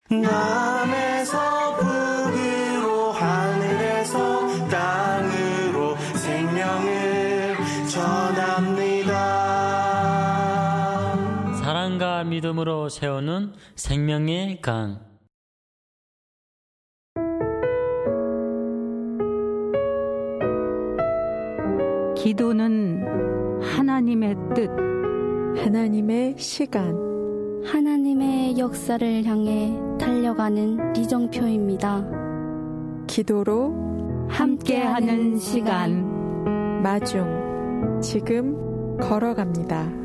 남에서 북으로 하늘에서 땅으로 생명을 전합니다. 사랑과 믿음으로 세우는 생명의 강. 기도는 하나님의 뜻, 하나님의 시간, 하나님의 역사를 향해 달려가는 리정표입니다. 기도로 함께하는 시간. 마중 지금 걸어갑니다.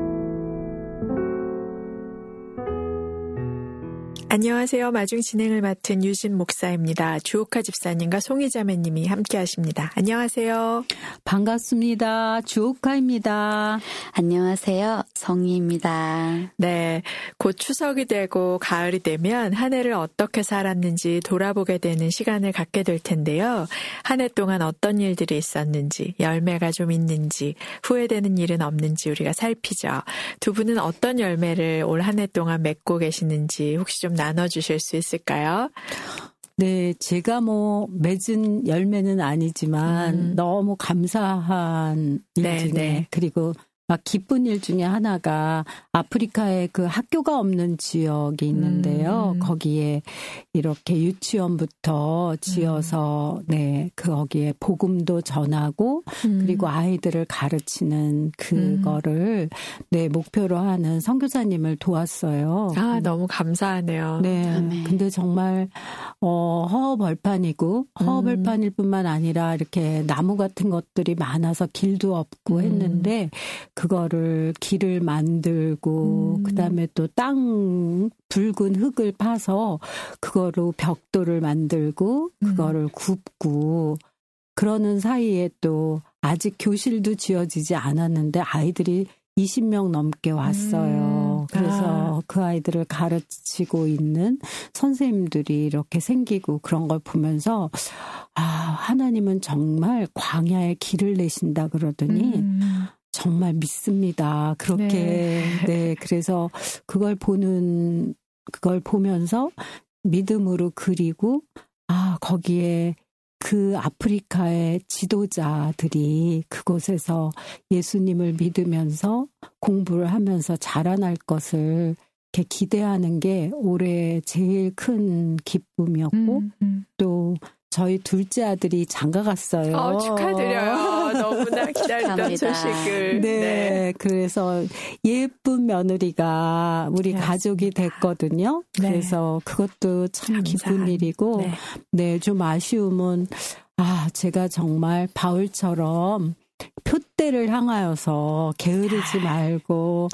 안녕하세요. 마중 진행을 맡은 유진 목사입니다. 주옥하 집사님과 송희자매님이 함께하십니다. 안녕하세요. 반갑습니다. 주옥하입니다. 안녕하세요. 성희입니다. 네, 곧 추석이 되고 가을이 되면 한 해를 어떻게 살았는지 돌아보게 되는 시간을 갖게 될 텐데요. 한 해 동안 어떤 일들이 있었는지, 열매가 좀 있는지, 후회되는 일은 없는지 우리가 살피죠. 두 분은 어떤 열매를 올 한 해 동안 맺고 계시는지 혹시 좀 나눠주실 수 있을까요? 네, 제가 맺은 열매는 아니지만 너무 감사한 일 중에 네. 그리고 막 기쁜 일 중에 하나가 아프리카에 그 학교가 없는 지역이 있는데요. 거기에 이렇게 유치원부터 지어서 거기에 복음도 전하고 그리고 아이들을 가르치는 그거를 목표로 하는 선교사님을 도왔어요. 아, 너무 감사하네요. 네. 아멘. 근데 정말 허허벌판이고 허허벌판일 뿐만 아니라 이렇게 나무 같은 것들이 많아서 길도 없고 했는데 그거를 길을 만들고 그다음에 또 땅 붉은 흙을 파서 그거로 벽돌을 만들고 그거를 굽고 그러는 사이에 또 아직 교실도 지어지지 않았는데 아이들이 20명 넘게 왔어요. 그래서 그 아이들을 가르치고 있는 선생님들이 이렇게 생기고 그런 걸 보면서 하나님은 정말 광야에 길을 내신다 그러더니 정말 믿습니다. 그렇게 그래서 그걸 보면서 믿음으로 그리고 거기에 그 아프리카의 지도자들이 그곳에서 예수님을 믿으면서 공부를 하면서 자라날 것을 이렇게 기대하는 게 올해 제일 큰 기쁨이었고 또 저희 둘째 아들이 장가 갔어요. 축하드려요. 너무나 기다리던 소식을. 네, 그래서 예쁜 며느리가 우리 가족이 됐거든요. 그래서 그것도 참 기쁜 일이고, 좀 아쉬움은 제가 정말 바울처럼 표대를 향하여서 게으르지 말고,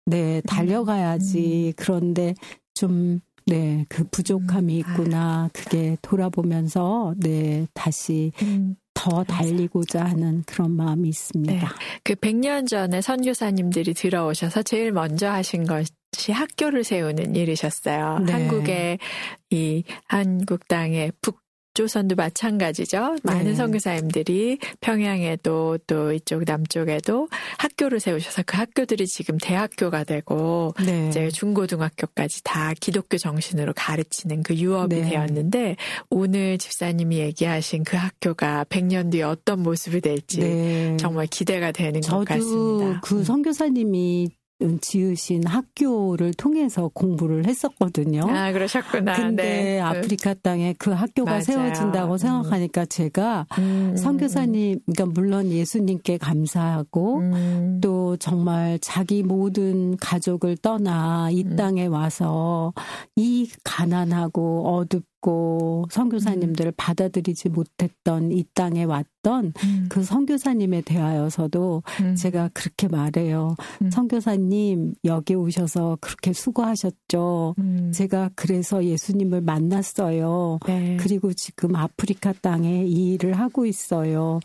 달려가야지. 그런데 좀 그 부족함이 있구나. 그게 돌아보면서, 다시 더 달리고자 하는 그런 마음이 있습니다. 네. 그 100년 전에 선교사님들이 들어오셔서 제일 먼저 하신 것이 학교를 세우는 일이셨어요. 한국의 이 한국 땅의 북조선도 마찬가지죠. 많은 선교사님들이 평양에도 또 이쪽 남쪽에도 학교를 세우셔서 그 학교들이 지금 대학교가 되고 이제 중고등학교까지 다 기독교 정신으로 가르치는 그 유업이 되었는데 오늘 집사님이 얘기하신 그 학교가 100년 뒤에 어떤 모습이 될지 정말 기대가 되는 것 같습니다. 저도 그 선교사님이 지으신 학교를 통해서 공부를 했었거든요. 그러셨구나. 근데 아프리카 땅에 그 학교가 세워진다고 생각하니까 제가 선교사님, 그러니까 물론 예수님께 감사하고 또 정말 자기 모든 가족을 떠나 이 땅에 와서 이 가난하고 어둡고 선교사님들을 받아들이지 못했던 이 땅에 왔던 그 선교사님에 대하여서도 제가 그렇게 말해요. 선교사님 여기 오셔서 그렇게 수고하셨죠. 제가 그래서 예수님을 만났어요. 그리고 지금 아프리카 땅에 이 일을 하고 있어요.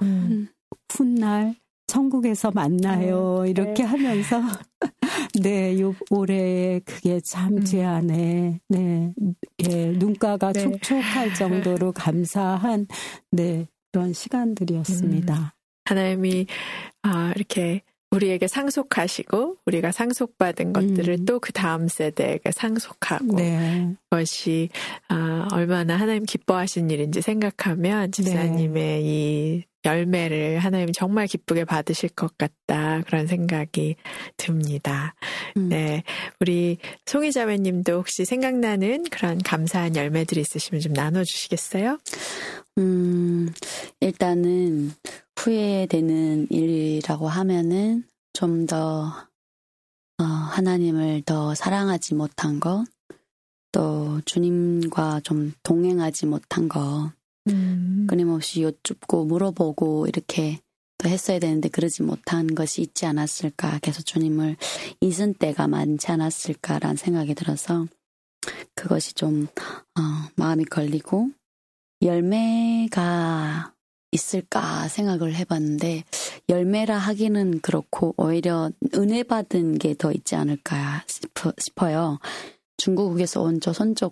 훗날 천국에서 만나요. 이렇게 하면서 올해 그게 참 제 안에 눈가가 촉촉할 정도로 감사한 그런 시간들이었습니다. 하나님이 이렇게 우리에게 상속하시고 우리가 상속받은 것들을 또 그 다음 세대에게 상속하고 네. 그것이 얼마나 하나님 기뻐하신 일인지 생각하면 집사님의 이 열매를 하나님 정말 기쁘게 받으실 것 같다 그런 생각이 듭니다. 네, 우리 송이 자매님도 혹시 생각나는 그런 감사한 열매들이 있으시면 좀 나눠주시겠어요? 일단은 후회되는 일이라고 하면은 좀 더 하나님을 더 사랑하지 못한 것, 또 주님과 좀 동행하지 못한 것, 끊임없이 여쭙고 물어보고 이렇게 또 했어야 되는데 그러지 못한 것이 있지 않았을까, 계속 주님을 잊은 때가 많지 않았을까라는 생각이 들어서 그것이 좀 마음이 걸리고, 열매가 있을까 생각을 해봤는데 열매라 하기는 그렇고 오히려 은혜 받은 게 더 있지 않을까 싶어요. 중국에서 온 조선족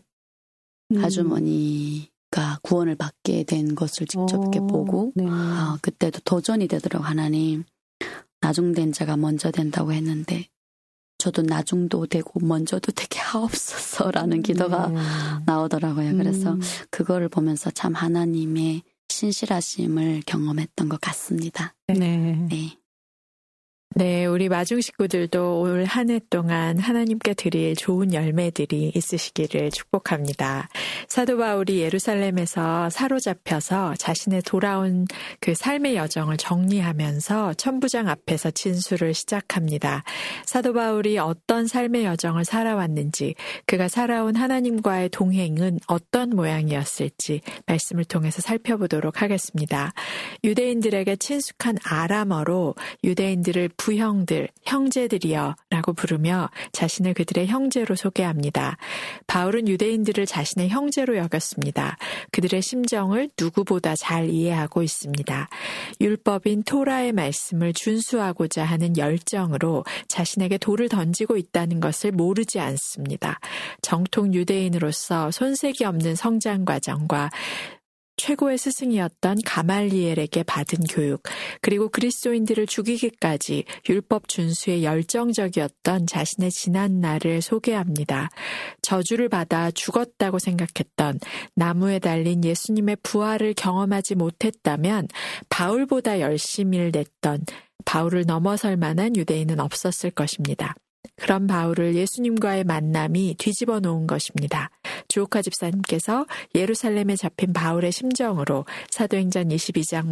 아주머니가 구원을 받게 된 것을 직접 이렇게 보고 네. 그때도 도전이 되더라고요. 하나님, 나중된 자가 먼저 된다고 했는데 저도 나중도 되고 먼저도 되게 하옵소서라는 기도가 나오더라고요. 그래서 그거를 보면서 참 하나님의 신실하심을 경험했던 것 같습니다. 네. 네. 네, 우리 마중 식구들도 올 한 해 동안 하나님께 드릴 좋은 열매들이 있으시기를 축복합니다. 사도 바울이 예루살렘에서 사로잡혀서 자신의 돌아온 그 삶의 여정을 정리하면서 천부장 앞에서 진술을 시작합니다. 사도 바울이 어떤 삶의 여정을 살아왔는지, 그가 살아온 하나님과의 동행은 어떤 모양이었을지 말씀을 통해서 살펴보도록 하겠습니다. 유대인들에게 친숙한 아람어로 유대인들을 부형들, 형제들이여 라고 부르며 자신을 그들의 형제로 소개합니다. 바울은 유대인들을 자신의 형제로 여겼습니다. 그들의 심정을 누구보다 잘 이해하고 있습니다. 율법인 토라의 말씀을 준수하고자 하는 열정으로 자신에게 돌을 던지고 있다는 것을 모르지 않습니다. 정통 유대인으로서 손색이 없는 성장 과정과 최고의 스승이었던 가말리엘에게 받은 교육, 그리고 그리스도인들을 죽이기까지 율법 준수에 열정적이었던 자신의 지난 날을 소개합니다. 저주를 받아 죽었다고 생각했던, 나무에 달린 예수님의 부활을 경험하지 못했다면 바울보다 열심히 냈던, 바울을 넘어설 만한 유대인은 없었을 것입니다. 그런 바울을 예수님과의 만남이 뒤집어 놓은 것입니다. 주옥화 집사님께서 예루살렘에 잡힌 바울의 심정으로 사도행전 22장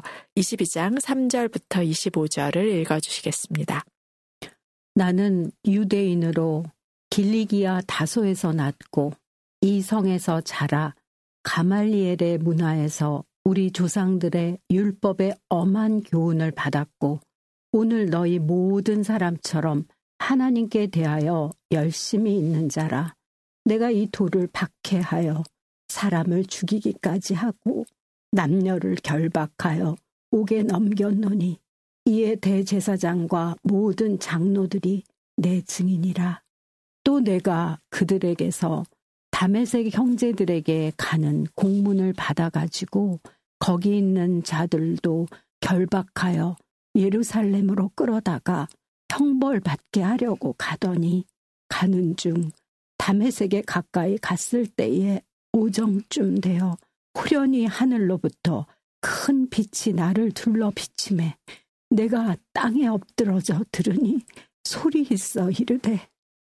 3절부터 25절을 읽어주시겠습니다. 나는 유대인으로 길리기아 다소에서 났고 이 성에서 자라 가말리엘의 문화에서 우리 조상들의 율법의 엄한 교훈을 받았고 오늘 너희 모든 사람처럼 하나님께 대하여 열심히 있는 자라. 내가 이 돌을 박해하여 사람을 죽이기까지 하고 남녀를 결박하여 옥에 넘겼노니 이에 대제사장과 모든 장로들이 내 증인이라. 또 내가 그들에게서 다메섹 형제들에게 가는 공문을 받아가지고 거기 있는 자들도 결박하여 예루살렘으로 끌어다가 형벌받게 하려고 가더니 가는 중 다메섹에 가까이 갔을 때에 오정쯤 되어 후련히 하늘로부터 큰 빛이 나를 둘러 비치매 내가 땅에 엎드러져 들으니 소리 있어 이르되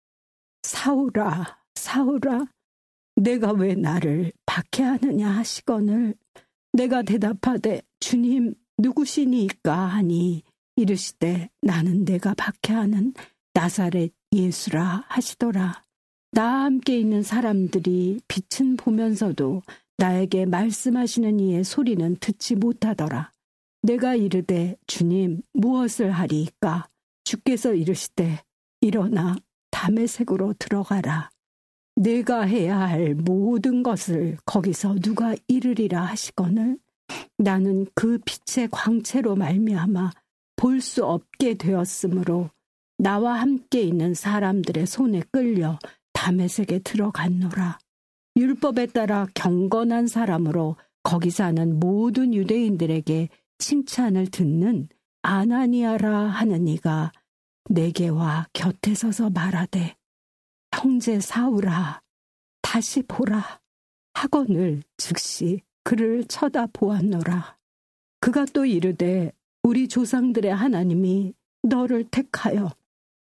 사울아 사울아 내가 왜 나를 박해하느냐 하시거늘 내가 대답하되 주님 누구시니까 하니 이르시되 나는 내가 박해하는 나사렛 예수라 하시더라. 나와 함께 있는 사람들이 빛은 보면서도 나에게 말씀하시는 이의 소리는 듣지 못하더라. 내가 이르되 주님 무엇을 하리이까? 주께서 이르시되 일어나 다메섹으로 들어가라. 내가 해야 할 모든 것을 거기서 누가 이르리라 하시거늘 나는 그 빛의 광채로 말미암아 볼 수 없게 되었으므로 나와 함께 있는 사람들의 손에 끌려 다메섹에 들어갔노라. 율법에 따라 경건한 사람으로 거기 사는 모든 유대인들에게 칭찬을 듣는 아나니아라 하는 이가 내게 와 곁에 서서 말하되 형제 사울아 다시 보라 하거늘 즉시 그를 쳐다보았노라. 그가 또 이르되 우리 조상들의 하나님이 너를 택하여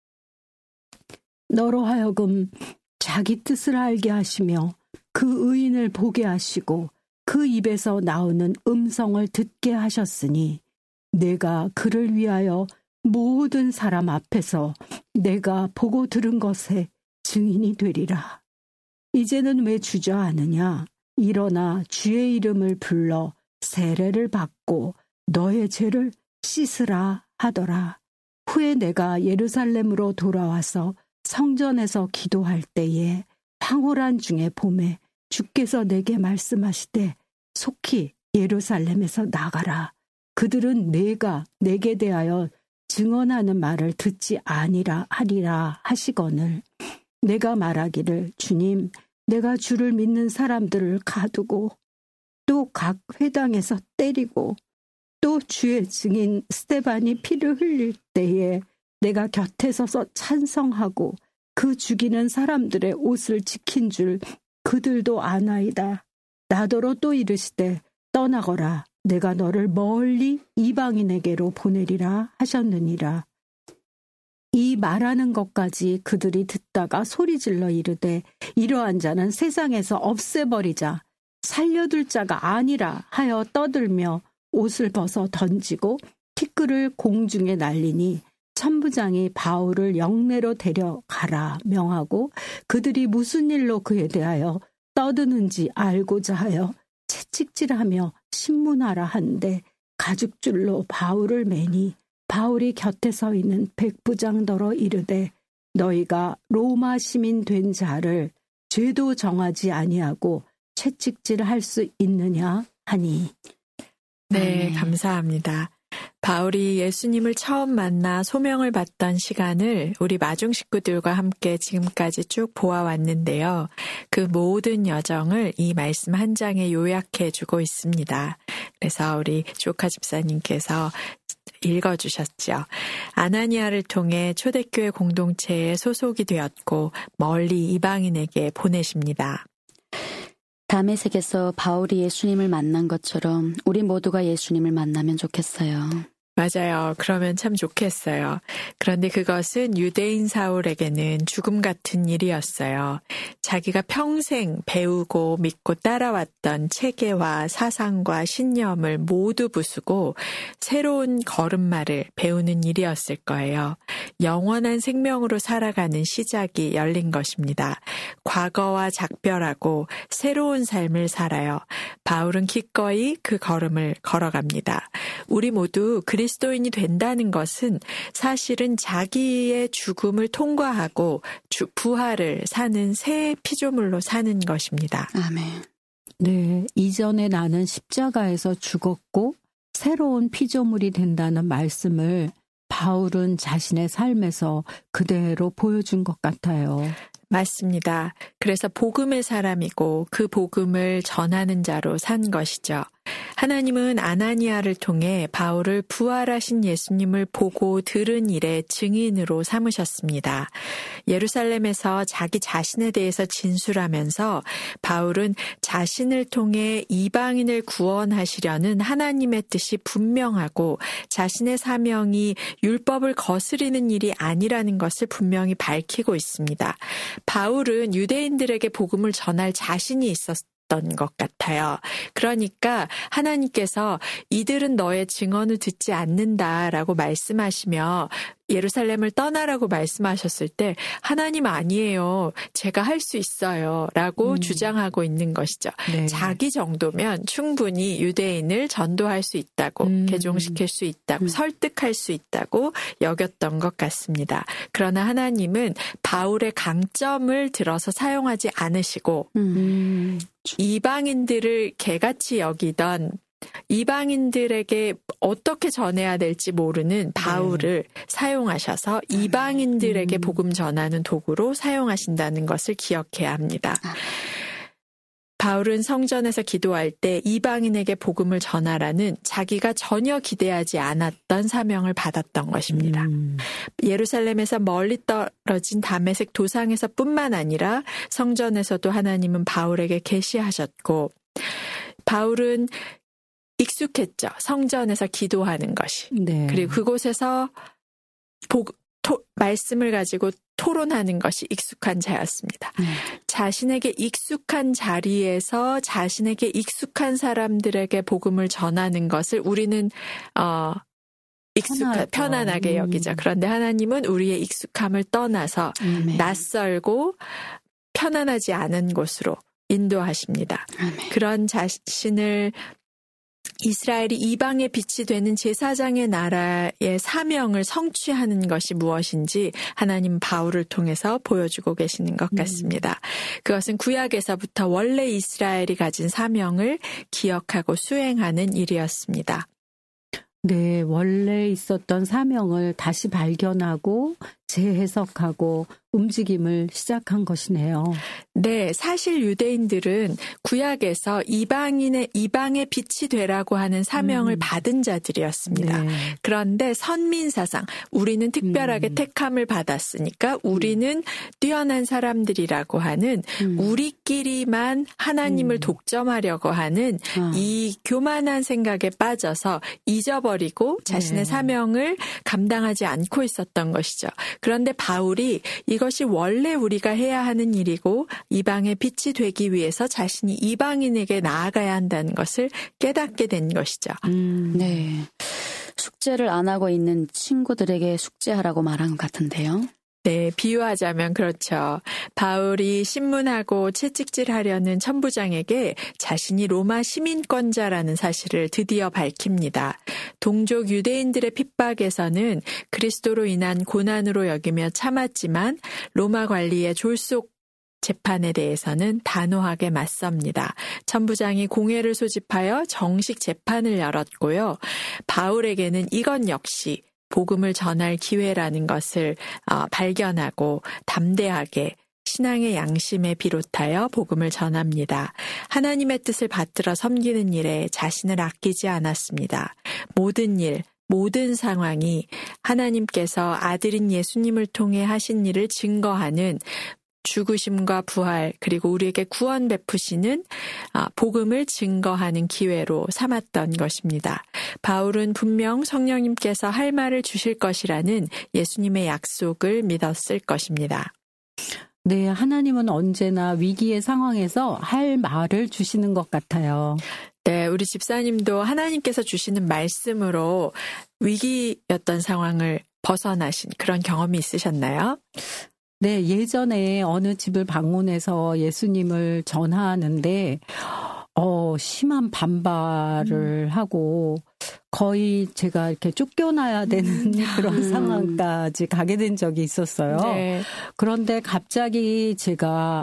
너로 하여금 자기 뜻을 알게 하시며 그 의인을 보게 하시고 그 입에서 나오는 음성을 듣게 하셨으니 내가 그를 위하여 모든 사람 앞에서 내가 보고 들은 것에 증인이 되리라. 이제는 왜 주저하느냐? 일어나 주의 이름을 불러 세례를 받고 너의 죄를 씻으라 하더라. 후에 내가 예루살렘으로 돌아와서 성전에서 기도할 때에 황홀한 중에 봄에 주께서 내게 말씀하시되 속히 예루살렘에서 나가라. 그들은 내가 내게 대하여 증언하는 말을 듣지 아니라 하리라 하시거늘 내가 말하기를 주님 내가 주를 믿는 사람들을 가두고 또 각 회당에서 때리고 또 주의 증인 스데반이 피를 흘릴 때에 내가 곁에 서서 찬성하고 그 죽이는 사람들의 옷을 지킨 줄 그들도 아나이다. 나더러 또 이르시되 떠나거라. 내가 너를 멀리 이방인에게로 보내리라 하셨느니라. 이 말하는 것까지 그들이 듣다가 소리질러 이르되 이러한 자는 세상에서 없애버리자 살려둘 자가 아니라 하여 떠들며 옷을 벗어 던지고 티끌을 공중에 날리니 천부장이 바울을 영내로 데려가라 명하고 그들이 무슨 일로 그에 대하여 떠드는지 알고자 하여 채찍질하며 신문하라 한데 가죽줄로 바울을 매니 바울이 곁에 서 있는 백부장더러 이르되 너희가 로마 시민 된 자를 죄도 정하지 아니하고 채찍질할 수 있느냐 하니. 네, 감사합니다. 바울이 예수님을 처음 만나 소명을 받던 시간을 우리 마중 식구들과 함께 지금까지 쭉 보아왔는데요. 그 모든 여정을 이 말씀 한 장에 요약해주고 있습니다. 그래서 우리 조카 집사님께서 읽어주셨죠. 아나니아를 통해 초대교회 공동체에 소속이 되었고 멀리 이방인에게 보내십니다. 다메섹에서 바울이 예수님을 만난 것처럼 우리 모두가 예수님을 만나면 좋겠어요. 맞아요. 그러면 참 좋겠어요. 그런데 그것은 유대인 사울에게는 죽음 같은 일이었어요. 자기가 평생 배우고 믿고 따라왔던 체계와 사상과 신념을 모두 부수고 새로운 걸음마를 배우는 일이었을 거예요. 영원한 생명으로 살아가는 시작이 열린 것입니다. 과거와 작별하고 새로운 삶을 살아요. 바울은 기꺼이 그 걸음을 걸어갑니다. 우리 모두 그리스도인이 된다는 것은 사실은 자기의 죽음을 통과하고 부활을 사는 새 피조물로 사는 것입니다. 아멘. 네, 이전에 나는 십자가에서 죽었고 새로운 피조물이 된다는 말씀을 바울은 자신의 삶에서 그대로 보여준 것 같아요. 맞습니다. 그래서 복음의 사람이고 그 복음을 전하는 자로 산 것이죠. 하나님은 아나니아를 통해 바울을 부활하신 예수님을 보고 들은 일의 증인으로 삼으셨습니다. 예루살렘에서 자기 자신에 대해서 진술하면서 바울은 자신을 통해 이방인을 구원하시려는 하나님의 뜻이 분명하고 자신의 사명이 율법을 거스리는 일이 아니라는 것을 분명히 밝히고 있습니다. 바울은 유대인들에게 복음을 전할 자신이 있었던 것 같아요. 그러니까 하나님께서 이들은 너의 증언을 듣지 않는다라고 말씀하시며 예루살렘을 떠나라고 말씀하셨을 때 하나님 아니에요. 제가 할 수 있어요. 라고 주장하고 있는 것이죠. 네. 자기 정도면 충분히 유대인을 전도할 수 있다고 개종시킬 수 있다고 설득할 수 있다고 여겼던 것 같습니다. 그러나 하나님은 바울의 강점을 들어서 사용하지 않으시고 이방인들을 개같이 여기던 이방인들에게 어떻게 전해야 될지 모르는 바울을 사용하셔서 이방인들에게 복음 전하는 도구로 사용하신다는 것을 기억해야 합니다. 바울은 성전에서 기도할 때 이방인에게 복음을 전하라는 자기가 전혀 기대하지 않았던 사명을 받았던 것입니다. 예루살렘에서 멀리 떨어진 다메섹 도상에서 뿐만 아니라 성전에서도 하나님은 바울에게 계시하셨고 바울은 익숙했죠. 성전에서 기도하는 것이. 네. 그리고 그곳에서 말씀을 가지고 토론하는 것이 익숙한 자였습니다. 자신에게 익숙한 자리에서 자신에게 익숙한 사람들에게 복음을 전하는 것을 우리는 편안하게 여기죠. 그런데 하나님은 우리의 익숙함을 떠나서 낯설고 편안하지 않은 곳으로 인도하십니다. 그런 자신을 이스라엘이 이방의 빛이 되는 제사장의 나라의 사명을 성취하는 것이 무엇인지 하나님 바울을 통해서 보여주고 계시는 것 같습니다. 그것은 구약에서부터 원래 이스라엘이 가진 사명을 기억하고 수행하는 일이었습니다. 네, 원래 있었던 사명을 다시 발견하고 재해석하고 움직임을 시작한 것이네요. 네, 사실 유대인들은 구약에서 이방의 빛이 되라고 하는 사명을 받은 자들이었습니다. 네. 그런데 선민사상, 우리는 특별하게 택함을 받았으니까 우리는 뛰어난 사람들이라고 하는 우리끼리만 하나님을 독점하려고 하는 이 교만한 생각에 빠져서 잊어버리고 자신의 사명을 감당하지 않고 있었던 것이죠. 그런데 바울이 이것이 원래 우리가 해야 하는 일이고 이방의 빛이 되기 위해서 자신이 이방인에게 나아가야 한다는 것을 깨닫게 된 것이죠. 네, 숙제를 안 하고 있는 친구들에게 숙제하라고 말한 것 같은데요. 네, 비유하자면 그렇죠. 바울이 신문하고 채찍질하려는 천부장에게 자신이 로마 시민권자라는 사실을 드디어 밝힙니다. 동족 유대인들의 핍박에서는 그리스도로 인한 고난으로 여기며 참았지만 로마 관리의 졸속 재판에 대해서는 단호하게 맞섭니다. 천부장이 공회를 소집하여 정식 재판을 열었고요. 바울에게는 이건 역시 복음을 전할 기회라는 것을 발견하고 담대하게 신앙의 양심에 비롯하여 복음을 전합니다. 하나님의 뜻을 받들어 섬기는 일에 자신을 아끼지 않았습니다. 모든 일, 모든 상황이 하나님께서 아들인 예수님을 통해 하신 일을 증거하는 죽으심과 부활 그리고 우리에게 구원 베푸시는 복음을 증거하는 기회로 삼았던 것입니다. 바울은 분명 성령님께서 할 말을 주실 것이라는 예수님의 약속을 믿었을 것입니다. 네, 하나님은 언제나 위기의 상황에서 할 말을 주시는 것 같아요. 네, 우리 집사님도 하나님께서 주시는 말씀으로 위기였던 상황을 벗어나신 그런 경험이 있으셨나요? 네, 예전에 어느 집을 방문해서 예수님을 전하는데 심한 반발을 하고 거의 제가 이렇게 쫓겨나야 되는 그런 상황까지 가게 된 적이 있었어요. 네. 그런데 갑자기 제가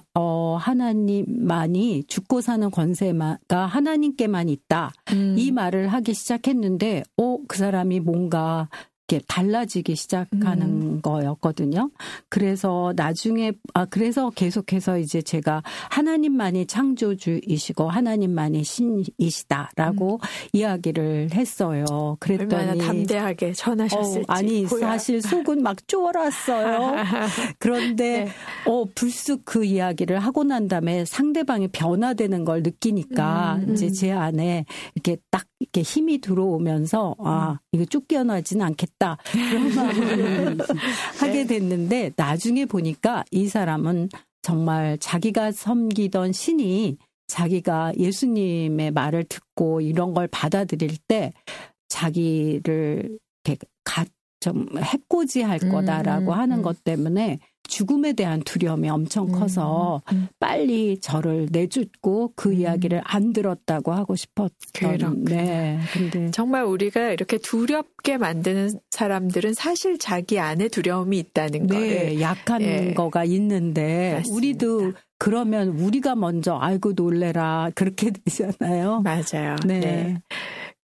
하나님만이 죽고 사는 권세가 하나님께만 있다. 이 말을 하기 시작했는데 그 사람이 뭔가 이렇게 달라지기 시작하는 거였거든요. 그래서 나중에 그래서 계속해서 이제 제가 하나님만이 창조주이시고 하나님만이 신이시다라고 이야기를 했어요. 그랬더니 얼마나 담대하게 전하셨을지. 아니 사실 속은 막 쫄았어요. 그런데 네. 불쑥 그 이야기를 하고 난 다음에 상대방이 변화되는 걸 느끼니까 이제 제 안에 이렇게 딱 이렇게 힘이 들어오면서 이거 쫓겨나지는 않겠다. 그런 마음을 하게 됐는데 나중에 보니까 이 사람은 정말 자기가 섬기던 신이 자기가 예수님의 말을 듣고 이런 걸 받아들일 때 자기를 이렇게 좀 해코지할 거다라고 하는 것 때문에 죽음에 대한 두려움이 엄청 커서 빨리 저를 내쫓고 그 이야기를 안 들었다고 하고 싶었던. 네. 근데 정말 우리가 이렇게 두렵게 만드는 사람들은 사실 자기 안에 두려움이 있다는 거예요. 약한 거가 있는데 맞습니다. 우리도 그러면 우리가 먼저 아이고 놀래라 그렇게 되잖아요. 맞아요. 네.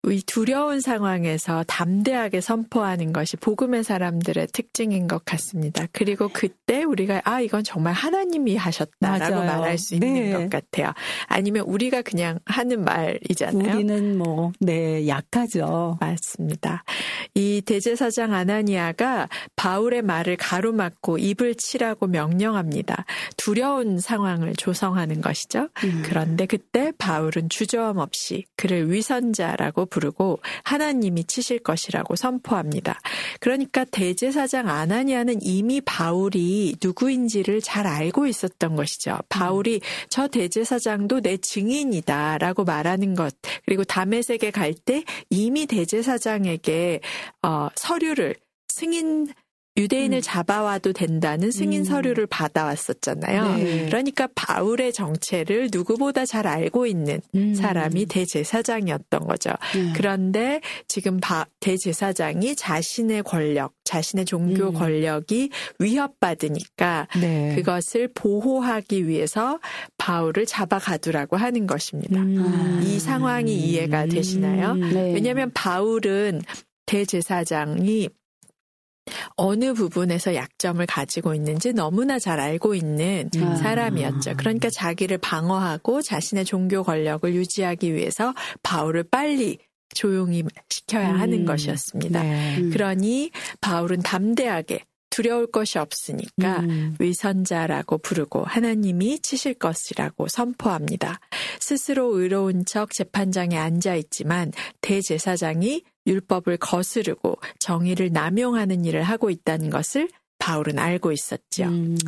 이 두려운 상황에서 담대하게 선포하는 것이 복음의 사람들의 특징인 것 같습니다. 그리고 그때 우리가 이건 정말 하나님이 하셨다라고 맞아요. 말할 수 있는 것 같아요. 아니면 우리가 그냥 하는 말이잖아요. 우리는 약하죠. 맞습니다. 이 대제사장 아나니아가 바울의 말을 가로막고 입을 치라고 명령합니다. 두려운 상황을 조성하는 것이죠. 그런데 그때 바울은 주저함 없이 그를 위선자라고 부르고 하나님이 치실 것이라고 선포합니다. 그러니까 대제사장 아나니아는 이미 바울이 누구인지를 잘 알고 있었던 것이죠. 바울이 저 대제사장도 내 증인이다라고 말하는 것, 그리고 다메섹에 갈 때 이미 대제사장에게 서류를 유대인을 잡아와도 된다는 승인 서류를 받아왔었잖아요. 네. 그러니까 바울의 정체를 누구보다 잘 알고 있는 사람이 대제사장이었던 거죠. 그런데 지금 대제사장이 자신의 권력, 자신의 종교 권력이 위협받으니까 그것을 보호하기 위해서 바울을 잡아가두라고 하는 것입니다. 이 상황이 이해가 되시나요? 네. 왜냐하면 바울은 대제사장이 어느 부분에서 약점을 가지고 있는지 너무나 잘 알고 있는 사람이었죠. 그러니까 자기를 방어하고 자신의 종교 권력을 유지하기 위해서 바울을 빨리 조용히 시켜야 하는 것이었습니다. 그러니 바울은 담대하게 두려울 것이 없으니까 위선자라고 부르고 하나님이 치실 것이라고 선포합니다. 스스로 의로운 척 재판장에 앉아 있지만 대제사장이 율법을 거스르고 정의를 남용하는 일을 하고 있다는 것을 바울은 알고 있었죠.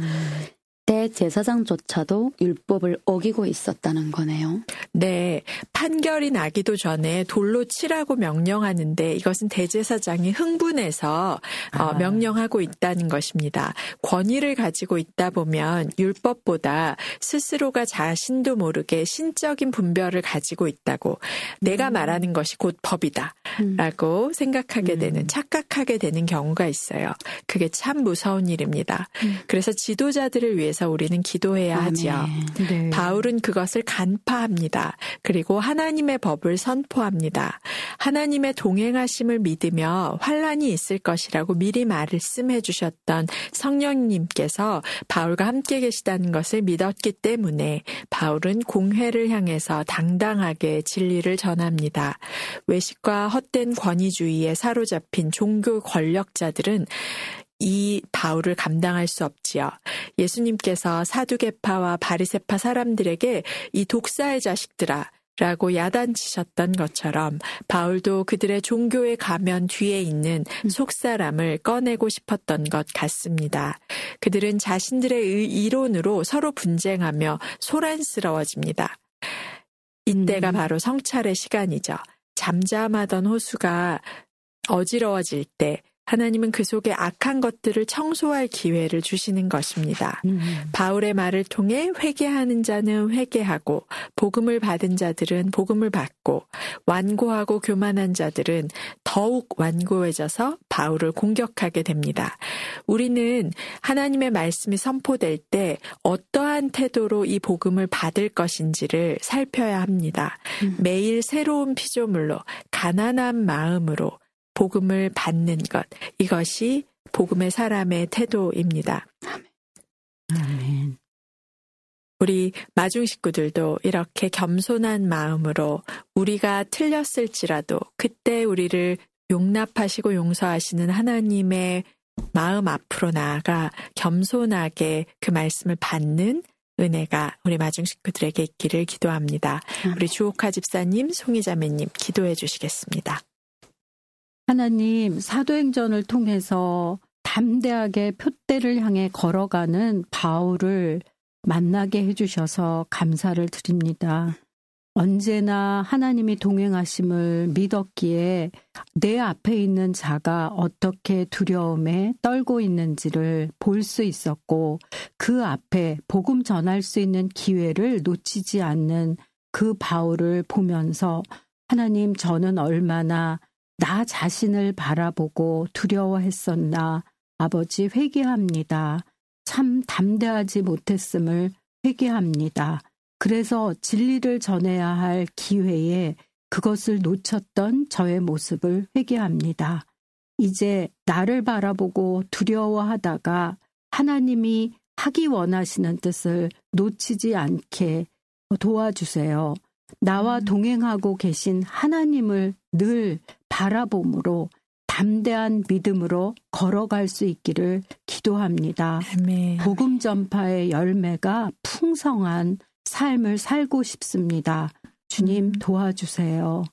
대제사장조차도 율법을 어기고 있었다는 거네요. 네, 판결이 나기도 전에 돌로 치라고 명령하는데 이것은 대제사장이 흥분해서 명령하고 있다는 것입니다. 권위를 가지고 있다 보면 율법보다 스스로가 자신도 모르게 신적인 분별을 가지고 있다고 내가 말하는 것이 곧 법이다 라고 생각하게 되는, 착각하게 되는 경우가 있어요. 그게 참 무서운 일입니다. 그래서 지도자들을 위해서 우리는 기도해야 하지요. 네. 바울은 그것을 간파합니다. 그리고 하나님의 법을 선포합니다. 하나님의 동행하심을 믿으며 환난이 있을 것이라고 미리 말씀해 주셨던 성령님께서 바울과 함께 계시다는 것을 믿었기 때문에 바울은 공회를 향해서 당당하게 진리를 전합니다. 외식과 헛된 권위주의에 사로잡힌 종교 권력자들은 이 바울을 감당할 수 없지요. 예수님께서 사두개파와 바리새파 사람들에게 이 독사의 자식들아 라고 야단치셨던 것처럼 바울도 그들의 종교의 가면 뒤에 있는 속사람을 꺼내고 싶었던 것 같습니다. 그들은 자신들의 이론으로 서로 분쟁하며 소란스러워집니다. 이때가 바로 성찰의 시간이죠. 잠잠하던 호수가 어지러워질 때 하나님은 그 속에 악한 것들을 청소할 기회를 주시는 것입니다. 바울의 말을 통해 회개하는 자는 회개하고 복음을 받은 자들은 복음을 받고 완고하고 교만한 자들은 더욱 완고해져서 바울을 공격하게 됩니다. 우리는 하나님의 말씀이 선포될 때 어떠한 태도로 이 복음을 받을 것인지를 살펴야 합니다. 매일 새로운 피조물로 가난한 마음으로 복음을 받는 것, 이것이 복음의 사람의 태도입니다. 아멘. 우리 마중 식구들도 이렇게 겸손한 마음으로 우리가 틀렸을지라도 그때 우리를 용납하시고 용서하시는 하나님의 마음 앞으로 나아가 겸손하게 그 말씀을 받는 은혜가 우리 마중 식구들에게 있기를 기도합니다. 우리 주옥화 집사님, 송이자매님 기도해 주시겠습니다. 하나님, 사도행전을 통해서 담대하게 표대를 향해 걸어가는 바울을 만나게 해주셔서 감사를 드립니다. 언제나 하나님이 동행하심을 믿었기에 내 앞에 있는 자가 어떻게 두려움에 떨고 있는지를 볼 수 있었고 그 앞에 복음 전할 수 있는 기회를 놓치지 않는 그 바울을 보면서 하나님, 저는 얼마나 나 자신을 바라보고 두려워했었나. 아버지, 회개합니다. 참 담대하지 못했음을 회개합니다. 그래서 진리를 전해야 할 기회에 그것을 놓쳤던 저의 모습을 회개합니다. 이제 나를 바라보고 두려워하다가 하나님이 하기 원하시는 뜻을 놓치지 않게 도와주세요. 나와 동행하고 계신 하나님을 늘 바라봄으로 담대한 믿음으로 걸어갈 수 있기를 기도합니다. 아멘. 복음 전파의 열매가 풍성한 삶을 살고 싶습니다. 주님 도와주세요.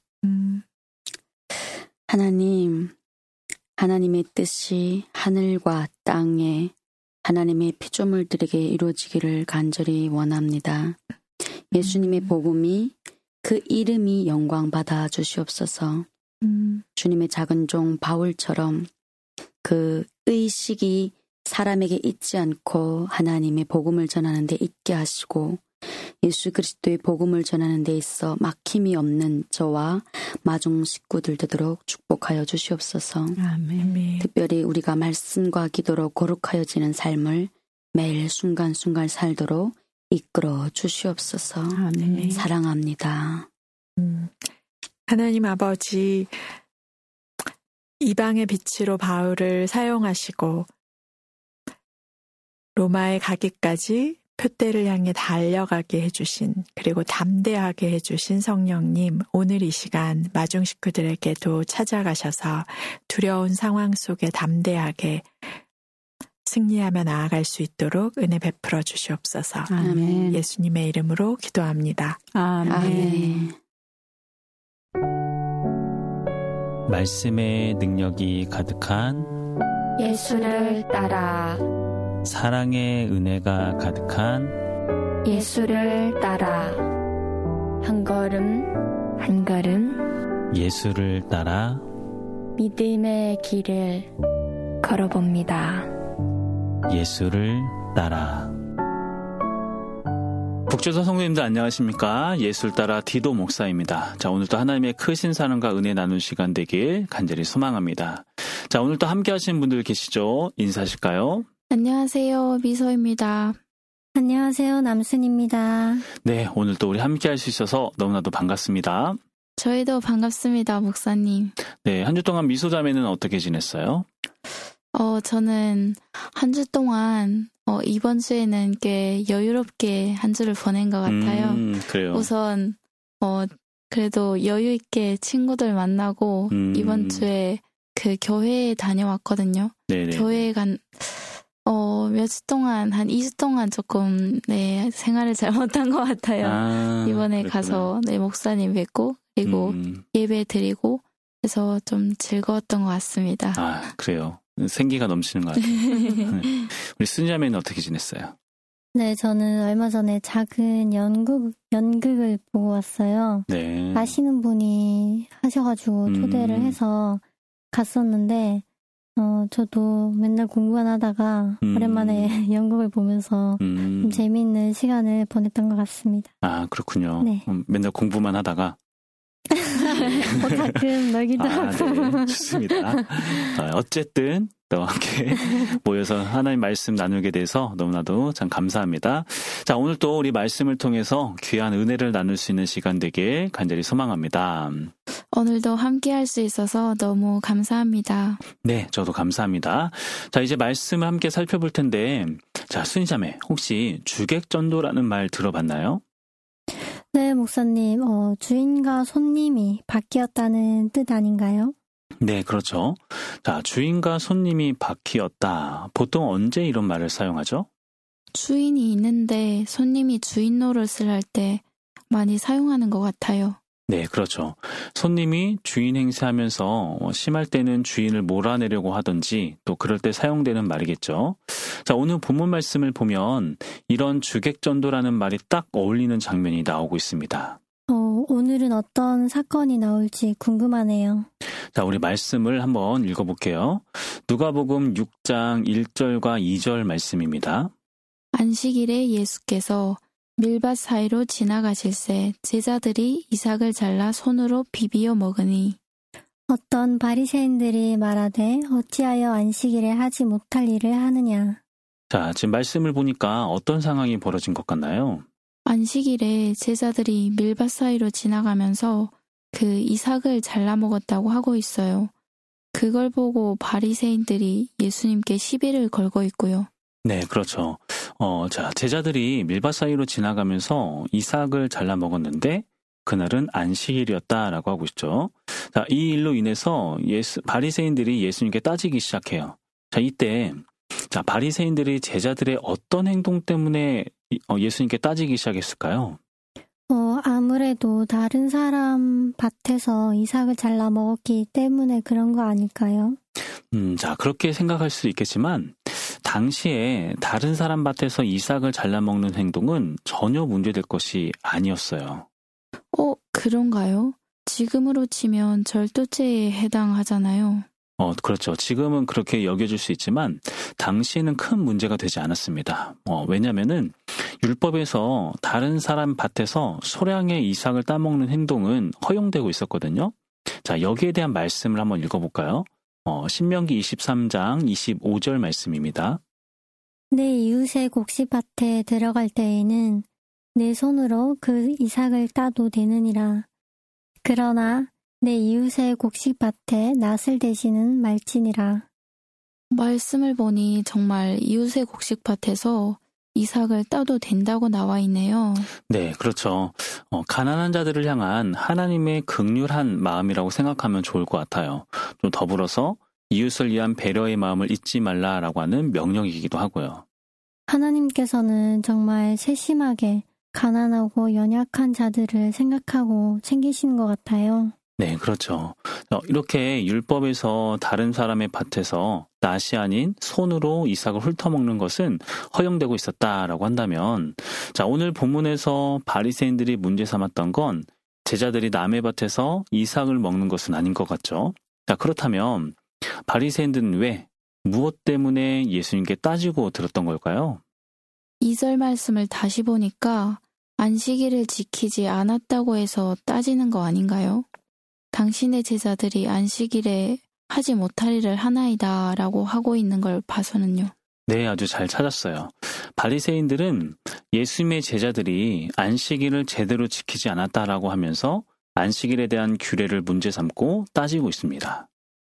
하나님의 뜻이 하늘과 땅에 하나님의 피조물들에게 이루어지기를 간절히 원합니다. 예수님의 복음이 그 이름이 영광받아 주시옵소서. 주님의 작은 종 바울처럼 그 의식이 사람에게 있지 않고 하나님의 복음을 전하는 데 있게 하시고 예수 그리스도의 복음을 전하는 데 있어 막힘이 없는 저와 마종 식구들 되도록 축복하여 주시옵소서. 아멘. 특별히 우리가 말씀과 기도로 거룩하여지는 삶을 매일 순간순간 살도록 이끌어 주시옵소서. 아멘. 사랑합니다. 하나님 아버지, 이방의 빛으로 바울을 사용하시고 로마에 가기까지 표대를 향해 달려가게 해주신, 그리고 담대하게 해주신 성령님, 오늘 이 시간 마중 식구들에게도 찾아가셔서 두려운 상황 속에 담대하게 승리하며 나아갈 수 있도록 은혜 베풀어 주시옵소서. 아멘. 예수님의 이름으로 기도합니다. 아멘. 말씀의 능력이 가득한 예수를 따라 사랑의 은혜가 가득한 예수를 따라 한 걸음 한 걸음 예수를 따라 믿음의 길을 걸어봅니다. 예수를 따라. 북조선 성도님들 안녕하십니까? 예수를 따라 디도 목사입니다. 자, 오늘도 하나님의 크신 사랑과 은혜 나눈 시간 되길 간절히 소망합니다. 자, 오늘도 함께 하시는 분들 계시죠? 인사하실까요? 안녕하세요. 미소입니다. 안녕하세요. 남순입니다. 네, 오늘도 우리 함께 할 수 있어서 너무나도 반갑습니다. 저희도 반갑습니다, 목사님. 네, 한 주 동안 미소자매는 어떻게 지냈어요? 저는 한 주 동안 이번 주에는 꽤 여유롭게 한 주를 보낸 것 같아요. 그래요. 우선 그래도 여유 있게 친구들 만나고 이번 주에 그 교회에 다녀왔거든요. 네네. 교회에 며칠 동안, 한 2주 동안 조금, 생활을 잘못한 것 같아요. 이번에 그랬구나. 가서, 목사님 뵙고, 그리고 예배 드리고, 그래서 좀 즐거웠던 것 같습니다. 아, 그래요. 생기가 넘치는 것 같아요. 우리 순자매는 어떻게 지냈어요? 네, 저는 얼마 전에 작은 연극을 보고 왔어요. 네. 아시는 분이 하셔가지고 초대를 해서 갔었는데, 저도 맨날 공부만 하다가 오랜만에 연극을 보면서 좀 재미있는 시간을 보냈던 것 같습니다. 아, 그렇군요. 네. 맨날 공부만 하다가. 가끔 놀기도 하고. 네, 좋습니다. 어쨌든 또 함께 모여서 하나님 말씀 나누게 돼서 너무나도 참 감사합니다. 자, 오늘 또 우리 말씀을 통해서 귀한 은혜를 나눌 수 있는 시간 되길 간절히 소망합니다. 오늘도 함께 할 수 있어서 너무 감사합니다. 네, 저도 감사합니다. 자, 이제 말씀을 함께 살펴볼 텐데, 자, 순자매, 혹시 주객전도라는 말 들어봤나요? 네, 목사님, 주인과 손님이 바뀌었다는 뜻 아닌가요? 네, 그렇죠. 자, 주인과 손님이 바뀌었다. 보통 언제 이런 말을 사용하죠? 주인이 있는데 손님이 주인 노릇을 할 때 많이 사용하는 것 같아요. 네, 그렇죠. 손님이 주인 행세하면서 심할 때는 주인을 몰아내려고 하든지 또 그럴 때 사용되는 말이겠죠. 자, 오늘 본문 말씀을 보면 이런 주객전도라는 말이 딱 어울리는 장면이 나오고 있습니다. 오늘은 어떤 사건이 나올지 궁금하네요. 자, 우리 말씀을 한번 읽어볼게요. 누가복음 6장 1절과 2절 말씀입니다. 안식일에 예수께서 밀밭 사이로 지나가실새 제자들이 이삭을 잘라 손으로 비비어 먹으니 어떤 바리새인들이 말하되 어찌하여 안식일에 하지 못할 일을 하느냐. 자, 지금 말씀을 보니까 어떤 상황이 벌어진 것 같나요? 안식일에 제자들이 밀밭 사이로 지나가면서 그 그 이삭을 잘라 먹었다고 하고 있어요. 그걸 보고 바리새인들이 예수님께 시비를 걸고 있고요. 네, 그렇죠. 제자들이 밀밭 사이로 지나가면서 이삭을 잘라 먹었는데 그날은 안식일이었다라고 하고 있죠. 자, 이 일로 인해서 바리새인들이 예수님께 따지기 시작해요. 자, 이때 바리새인들이 제자들의 어떤 행동 때문에 예수님께 따지기 시작했을까요? 아무래도 다른 사람 밭에서 이삭을 잘라 먹었기 때문에 그런 거 아닐까요? 자, 그렇게 생각할 수 있겠지만 당시에 다른 사람 밭에서 이삭을 잘라 먹는 행동은 전혀 문제될 것이 아니었어요. 그런가요? 지금으로 치면 절도죄에 해당하잖아요. 그렇죠. 지금은 그렇게 여겨질 수 있지만 당시에는 큰 문제가 되지 않았습니다. 왜냐면은 율법에서 다른 사람 밭에서 소량의 이삭을 따먹는 행동은 허용되고 있었거든요. 자, 여기에 대한 말씀을 한번 읽어볼까요? 신명기 23장 25절 말씀입니다. 내 이웃의 곡식밭에 들어갈 때에는 내 손으로 그 이삭을 따도 되느니라. 그러나 내 이웃의 곡식밭에 낫을 대시는 말지니라. 말씀을 보니 정말 이웃의 곡식밭에서 이삭을 따도 된다고 나와 있네요. 네, 그렇죠. 가난한 자들을 향한 하나님의 긍휼한 마음이라고 생각하면 좋을 것 같아요. 좀 더불어서 이웃을 위한 배려의 마음을 잊지 말라라고 하는 명령이기도 하고요. 하나님께서는 정말 세심하게 가난하고 연약한 자들을 생각하고 챙기시는 것 같아요. 네, 그렇죠. 이렇게 율법에서 다른 사람의 밭에서 낫이 아닌 손으로 이삭을 훑어먹는 것은 허용되고 있었다라고 한다면, 자, 오늘 본문에서 바리새인들이 문제 삼았던 건 제자들이 남의 밭에서 이삭을 먹는 것은 아닌 것 같죠. 자, 그렇다면 바리새인들은 왜, 무엇 때문에 예수님께 따지고 들었던 걸까요? 2절 말씀을 다시 보니까 안식일을 지키지 않았다고 해서 따지는 거 아닌가요? 당신의 제자들이 안식일에 하지 못할 일을 하나이다 라고 하고 있는 걸 봐서는요. 네, 아주 잘 찾았어요. 바리새인들은 예수님의 제자들이 안식일을 제대로 지키지 않았다라고 하면서 안식일에 대한 규례를 문제 삼고 따지고 있습니다.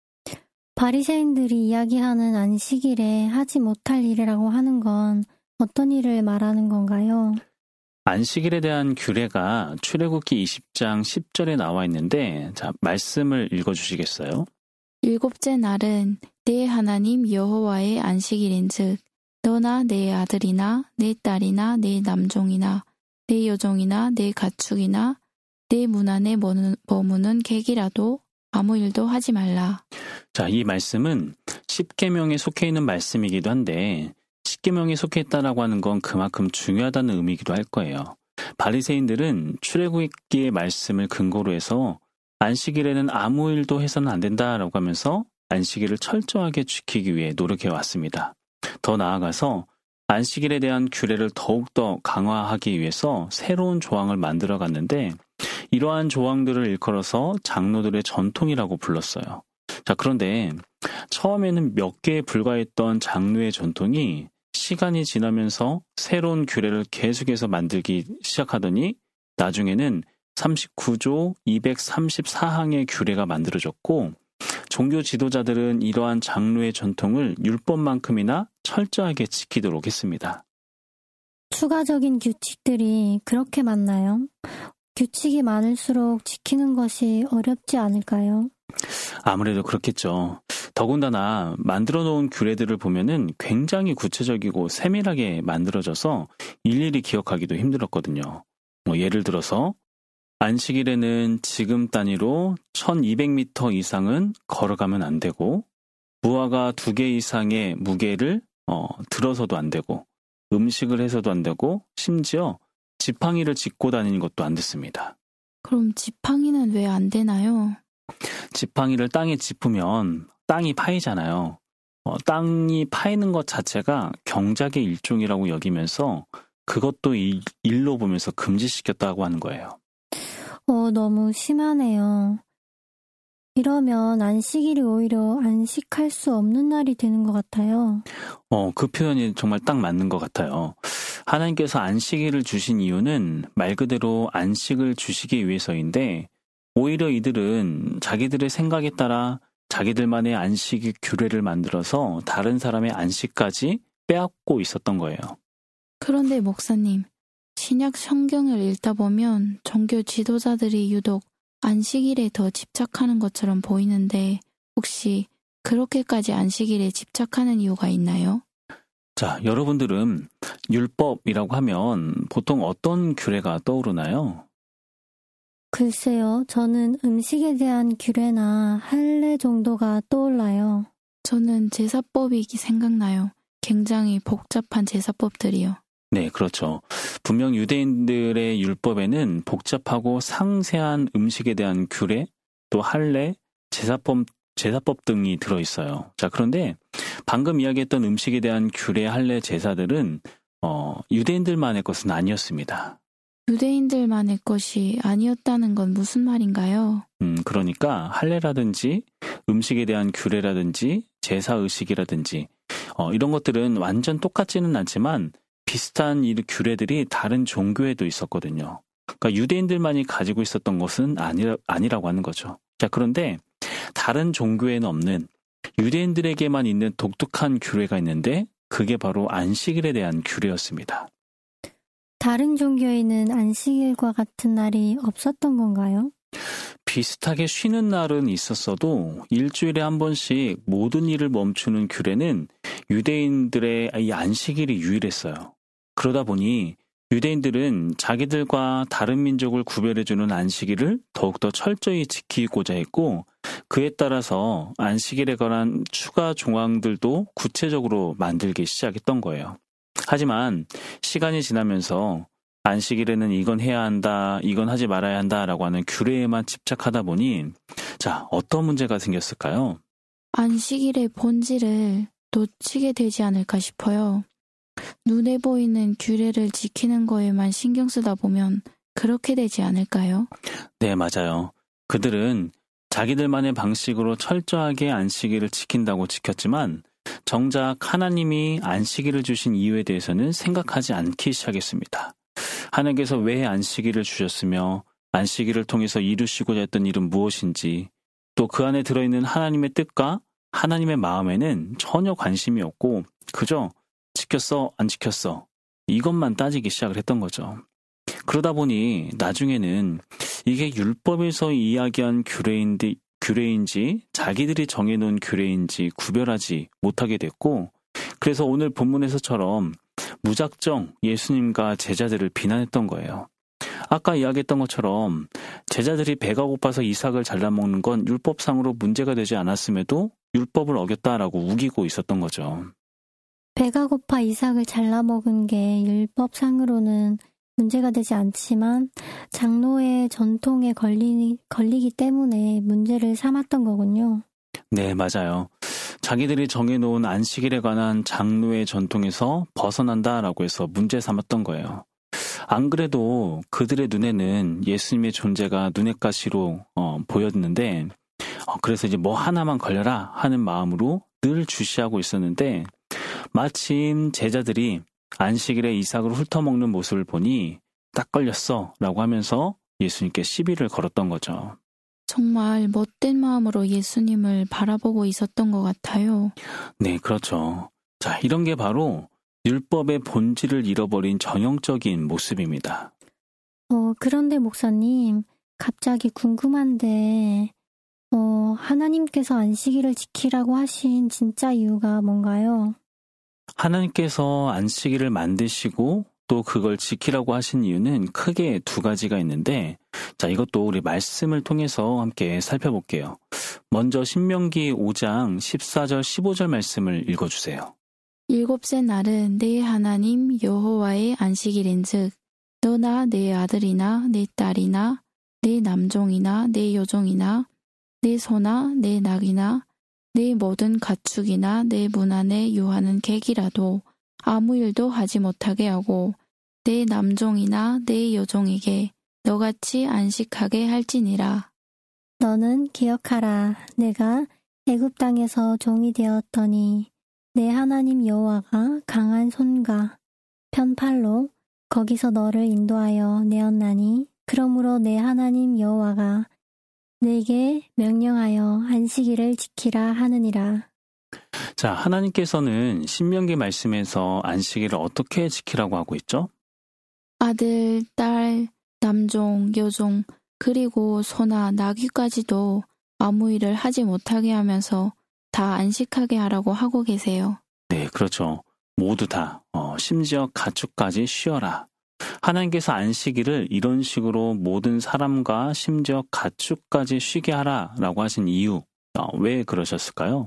바리새인들이 이야기하는 안식일에 하지 못할 일이라고 하는 건 어떤 일을 말하는 건가요? 안식일에 대한 규례가 출애굽기 20장 10절에 나와 있는데, 자, 말씀을 읽어주시겠어요? 7째 날은 내 하나님 여호와의 안식일인즉 너나 내 아들이나 내 딸이나 내 남종이나 내 여종이나 내 가축이나 내 문 안에 머무는 객이라도 아무 일도 하지 말라. 자, 이 말씀은 십계명에 속해 있는 말씀이기도 한데 십계명에 속해 있다라고 하는 건 그만큼 중요하다는 의미이기도 할 거예요. 바리새인들은 출애굽기의 말씀을 근거로 해서 안식일에는 아무 일도 해서는 안 된다라고 하면서 안식일을 철저하게 지키기 위해 노력해 왔습니다. 더 나아가서 안식일에 대한 규례를 더욱더 강화하기 위해서 새로운 조항을 만들어 갔는데 이러한 조항들을 일컬어서 장로들의 전통이라고 불렀어요. 자, 그런데 처음에는 몇 개에 불과했던 장로의 전통이 시간이 지나면서 새로운 규례를 계속해서 만들기 시작하더니 나중에는 39조 234항의 규례가 만들어졌고 종교 지도자들은 이러한 장로의 전통을 율법만큼이나 철저하게 지키도록 했습니다. 추가적인 규칙들이 그렇게 많나요? 규칙이 많을수록 지키는 것이 어렵지 않을까요? 아무래도 그렇겠죠. 더군다나 만들어 놓은 규례들을 보면은 굉장히 구체적이고 세밀하게 만들어져서 일일이 기억하기도 힘들었거든요. 예를 들어서 안식일에는 지금 단위로 1200m 이상은 걸어가면 안 되고 무화과 2개 이상의 무게를 들어서도 안 되고 음식을 해서도 안 되고 심지어 지팡이를 짚고 다니는 것도 안 됐습니다. 그럼 지팡이는 왜 안 되나요? 지팡이를 땅에 짚으면 땅이 파이잖아요. 땅이 파이는 것 자체가 경작의 일종이라고 여기면서 그것도 일로 보면서 금지시켰다고 하는 거예요. 너무 심하네요. 이러면 안식일이 오히려 안식할 수 없는 날이 되는 것 같아요. 그 표현이 정말 딱 맞는 것 같아요. 하나님께서 안식일을 주신 이유는 말 그대로 안식을 주시기 위해서인데 오히려 이들은 자기들의 생각에 따라 자기들만의 안식일 규례를 만들어서 다른 사람의 안식까지 빼앗고 있었던 거예요. 그런데 목사님, 신약 성경을 읽다 보면 종교 지도자들이 유독 안식일에 더 집착하는 것처럼 보이는데 혹시 그렇게까지 안식일에 집착하는 이유가 있나요? 자, 여러분들은 율법이라고 하면 보통 어떤 규례가 떠오르나요? 글쎄요, 저는 음식에 대한 규례나 할례 정도가 떠올라요. 저는 제사법이 생각나요. 굉장히 복잡한 제사법들이요. 네, 그렇죠. 분명 유대인들의 율법에는 복잡하고 상세한 음식에 대한 규례, 또 할례, 제사법 등이 들어있어요. 자, 그런데 방금 이야기했던 음식에 대한 규례, 할례, 제사들은 유대인들만의 것은 아니었습니다. 유대인들만의 것이 아니었다는 건 무슨 말인가요? 그러니까 할례라든지 음식에 대한 규례라든지 제사의식이라든지 이런 것들은 완전 똑같지는 않지만 비슷한 이 규례들이 다른 종교에도 있었거든요. 그러니까 유대인들만이 가지고 있었던 것은 아니라고 하는 거죠. 자, 그런데 다른 종교에는 없는 유대인들에게만 있는 독특한 규례가 있는데 그게 바로 안식일에 대한 규례였습니다. 다른 종교에는 안식일과 같은 날이 없었던 건가요? 비슷하게 쉬는 날은 있었어도 일주일에 한 번씩 모든 일을 멈추는 규례는 유대인들의 이 안식일이 유일했어요. 그러다 보니 유대인들은 자기들과 다른 민족을 구별해주는 안식일을 더욱더 철저히 지키고자 했고 그에 따라서 안식일에 관한 추가 조항들도 구체적으로 만들기 시작했던 거예요. 하지만 시간이 지나면서 안식일에는 이건 해야 한다, 이건 하지 말아야 한다라고 하는 규례에만 집착하다 보니 자, 어떤 문제가 생겼을까요? 안식일의 본질을 놓치게 되지 않을까 싶어요. 눈에 보이는 규례를 지키는 거에만 신경 쓰다 보면 그렇게 되지 않을까요? 네, 맞아요. 그들은 자기들만의 방식으로 철저하게 안식일을 지킨다고 지켰지만 정작 하나님이 안식일을 주신 이유에 대해서는 생각하지 않기 시작했습니다. 하나님께서 왜 안식일을 주셨으며 안식일을 통해서 이루시고자 했던 일은 무엇인지 또 그 안에 들어있는 하나님의 뜻과 하나님의 마음에는 전혀 관심이 없고 그저 지켰어 안 지켰어 이것만 따지기 시작을 했던 거죠. 그러다 보니 나중에는 이게 율법에서 이야기한 규례인지 자기들이 정해놓은 규례인지 구별하지 못하게 됐고 그래서 오늘 본문에서처럼 무작정 예수님과 제자들을 비난했던 거예요. 아까 이야기했던 것처럼 제자들이 배가 고파서 이삭을 잘라먹는 건 율법상으로 문제가 되지 않았음에도 율법을 어겼다라고 우기고 있었던 거죠. 배가 고파 이삭을 잘라먹은 게 율법상으로는 문제가 되지 않지만 장로의 전통에 걸리기 때문에 문제를 삼았던 거군요. 네, 맞아요. 자기들이 정해놓은 안식일에 관한 장로의 전통에서 벗어난다라고 해서 문제 삼았던 거예요. 안 그래도 그들의 눈에는 예수님의 존재가 눈엣 가시로 보였는데 그래서 이제 뭐 하나만 걸려라 하는 마음으로 늘 주시하고 있었는데 마침 제자들이 안식일에 이삭을 훑어먹는 모습을 보니 딱 걸렸어 라고 하면서 예수님께 시비를 걸었던 거죠. 정말 못된 마음으로 예수님을 바라보고 있었던 것 같아요. 네, 그렇죠. 자, 이런 게 바로 율법의 본질을 잃어버린 전형적인 모습입니다. 그런데 목사님, 갑자기 궁금한데 하나님께서 안식일을 지키라고 하신 진짜 이유가 뭔가요? 하나님께서 안식일을 만드시고 또 그걸 지키라고 하신 이유는 크게 두 가지가 있는데 자, 이것도 우리 말씀을 통해서 함께 살펴볼게요. 먼저 신명기 5장 14절 15절 말씀을 읽어주세요. 일곱째 날은 내 하나님 여호와의 안식일인즉 너나 내 아들이나 내 딸이나 내 남종이나 내 여종이나 내 소나 내 낙이나 내 모든 가축이나 내 문 안에 유하는 객이라도 아무 일도 하지 못하게 하고 내 남종이나 내 여종에게 너같이 안식하게 할지니라. 너는 기억하라. 내가 애굽 땅에서 종이 되었더니 내 하나님 여호와가 강한 손과 편팔로 거기서 너를 인도하여 내었나니 그러므로 내 하나님 여호와가 내게 명령하여 안식일을 지키라 하느니라. 자, 하나님께서는 신명기 말씀에서 안식일을 어떻게 지키라고 하고 있죠? 아들, 딸, 남종, 여종, 그리고 소나 나귀까지도 아무 일을 하지 못하게 하면서 다 안식하게 하라고 하고 계세요. 네, 그렇죠. 모두 다, 심지어 가축까지 쉬어라. 하나님께서 안식일을 이런 식으로 모든 사람과 심지어 가축까지 쉬게 하라라고 하신 이유, 왜 그러셨을까요?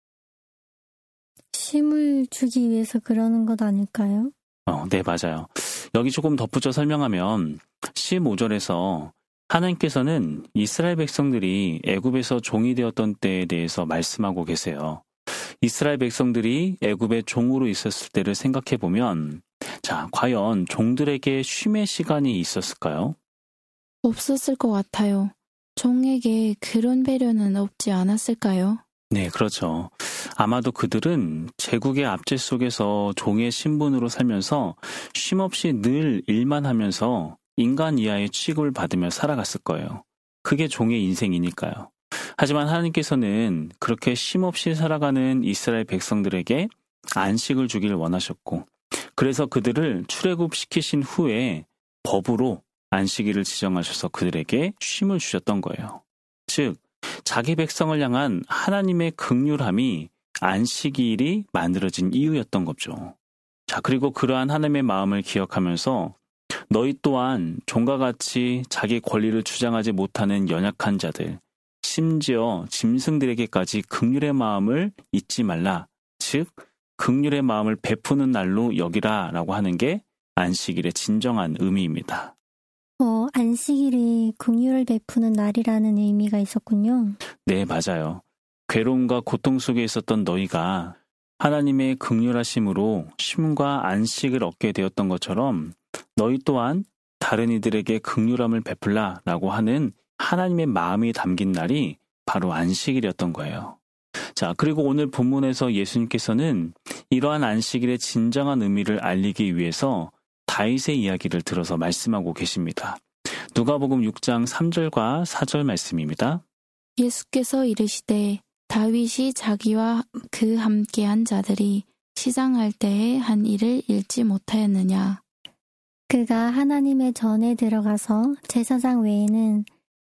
쉼을 주기 위해서 그러는 것 아닐까요? 네, 맞아요. 여기 조금 덧붙여 설명하면 15절에서 하나님께서는 이스라엘 백성들이 애굽에서 종이 되었던 때에 대해서 말씀하고 계세요. 이스라엘 백성들이 애굽의 종으로 있었을 때를 생각해 보면, 자, 과연 종들에게 쉼의 시간이 있었을까요? 없었을 것 같아요. 종에게 그런 배려는 없지 않았을까요? 네, 그렇죠. 아마도 그들은 제국의 압제 속에서 종의 신분으로 살면서 쉼없이 늘 일만 하면서 인간 이하의 취급을 받으며 살아갔을 거예요. 그게 종의 인생이니까요. 하지만 하나님께서는 그렇게 쉼없이 살아가는 이스라엘 백성들에게 안식을 주기를 원하셨고, 그래서 그들을 출애굽시키신 후에 법으로 안식일을 지정하셔서 그들에게 쉼을 주셨던 거예요. 즉, 자기 백성을 향한 하나님의 긍휼함이 안식일이 만들어진 이유였던 거죠. 자, 그리고 그러한 하나님의 마음을 기억하면서 너희 또한 종과 같이 자기 권리를 주장하지 못하는 연약한 자들, 심지어 짐승들에게까지 긍휼의 마음을 잊지 말라. 즉, 긍휼의 마음을 베푸는 날로 여기라라고 하는 게 안식일의 진정한 의미입니다. 안식일이 긍휼을 베푸는 날이라는 의미가 있었군요. 네, 맞아요. 괴로움과 고통 속에 있었던 너희가 하나님의 긍휼하심으로 쉼과 안식을 얻게 되었던 것처럼 너희 또한 다른 이들에게 긍휼함을 베풀라라고 하는 하나님의 마음이 담긴 날이 바로 안식일이었던 거예요. 자, 그리고 오늘 본문에서 예수님께서는 이러한 안식일의 진정한 의미를 알리기 위해서 다윗의 이야기를 들어서 말씀하고 계십니다. 누가복음 6장 3절과 4절 말씀입니다. 예수께서 이르시되 다윗이 자기와 그 함께한 자들이 시장할 때에 한 일을 잃지 못하였느냐. 그가 하나님의 전에 들어가서 제사장 외에는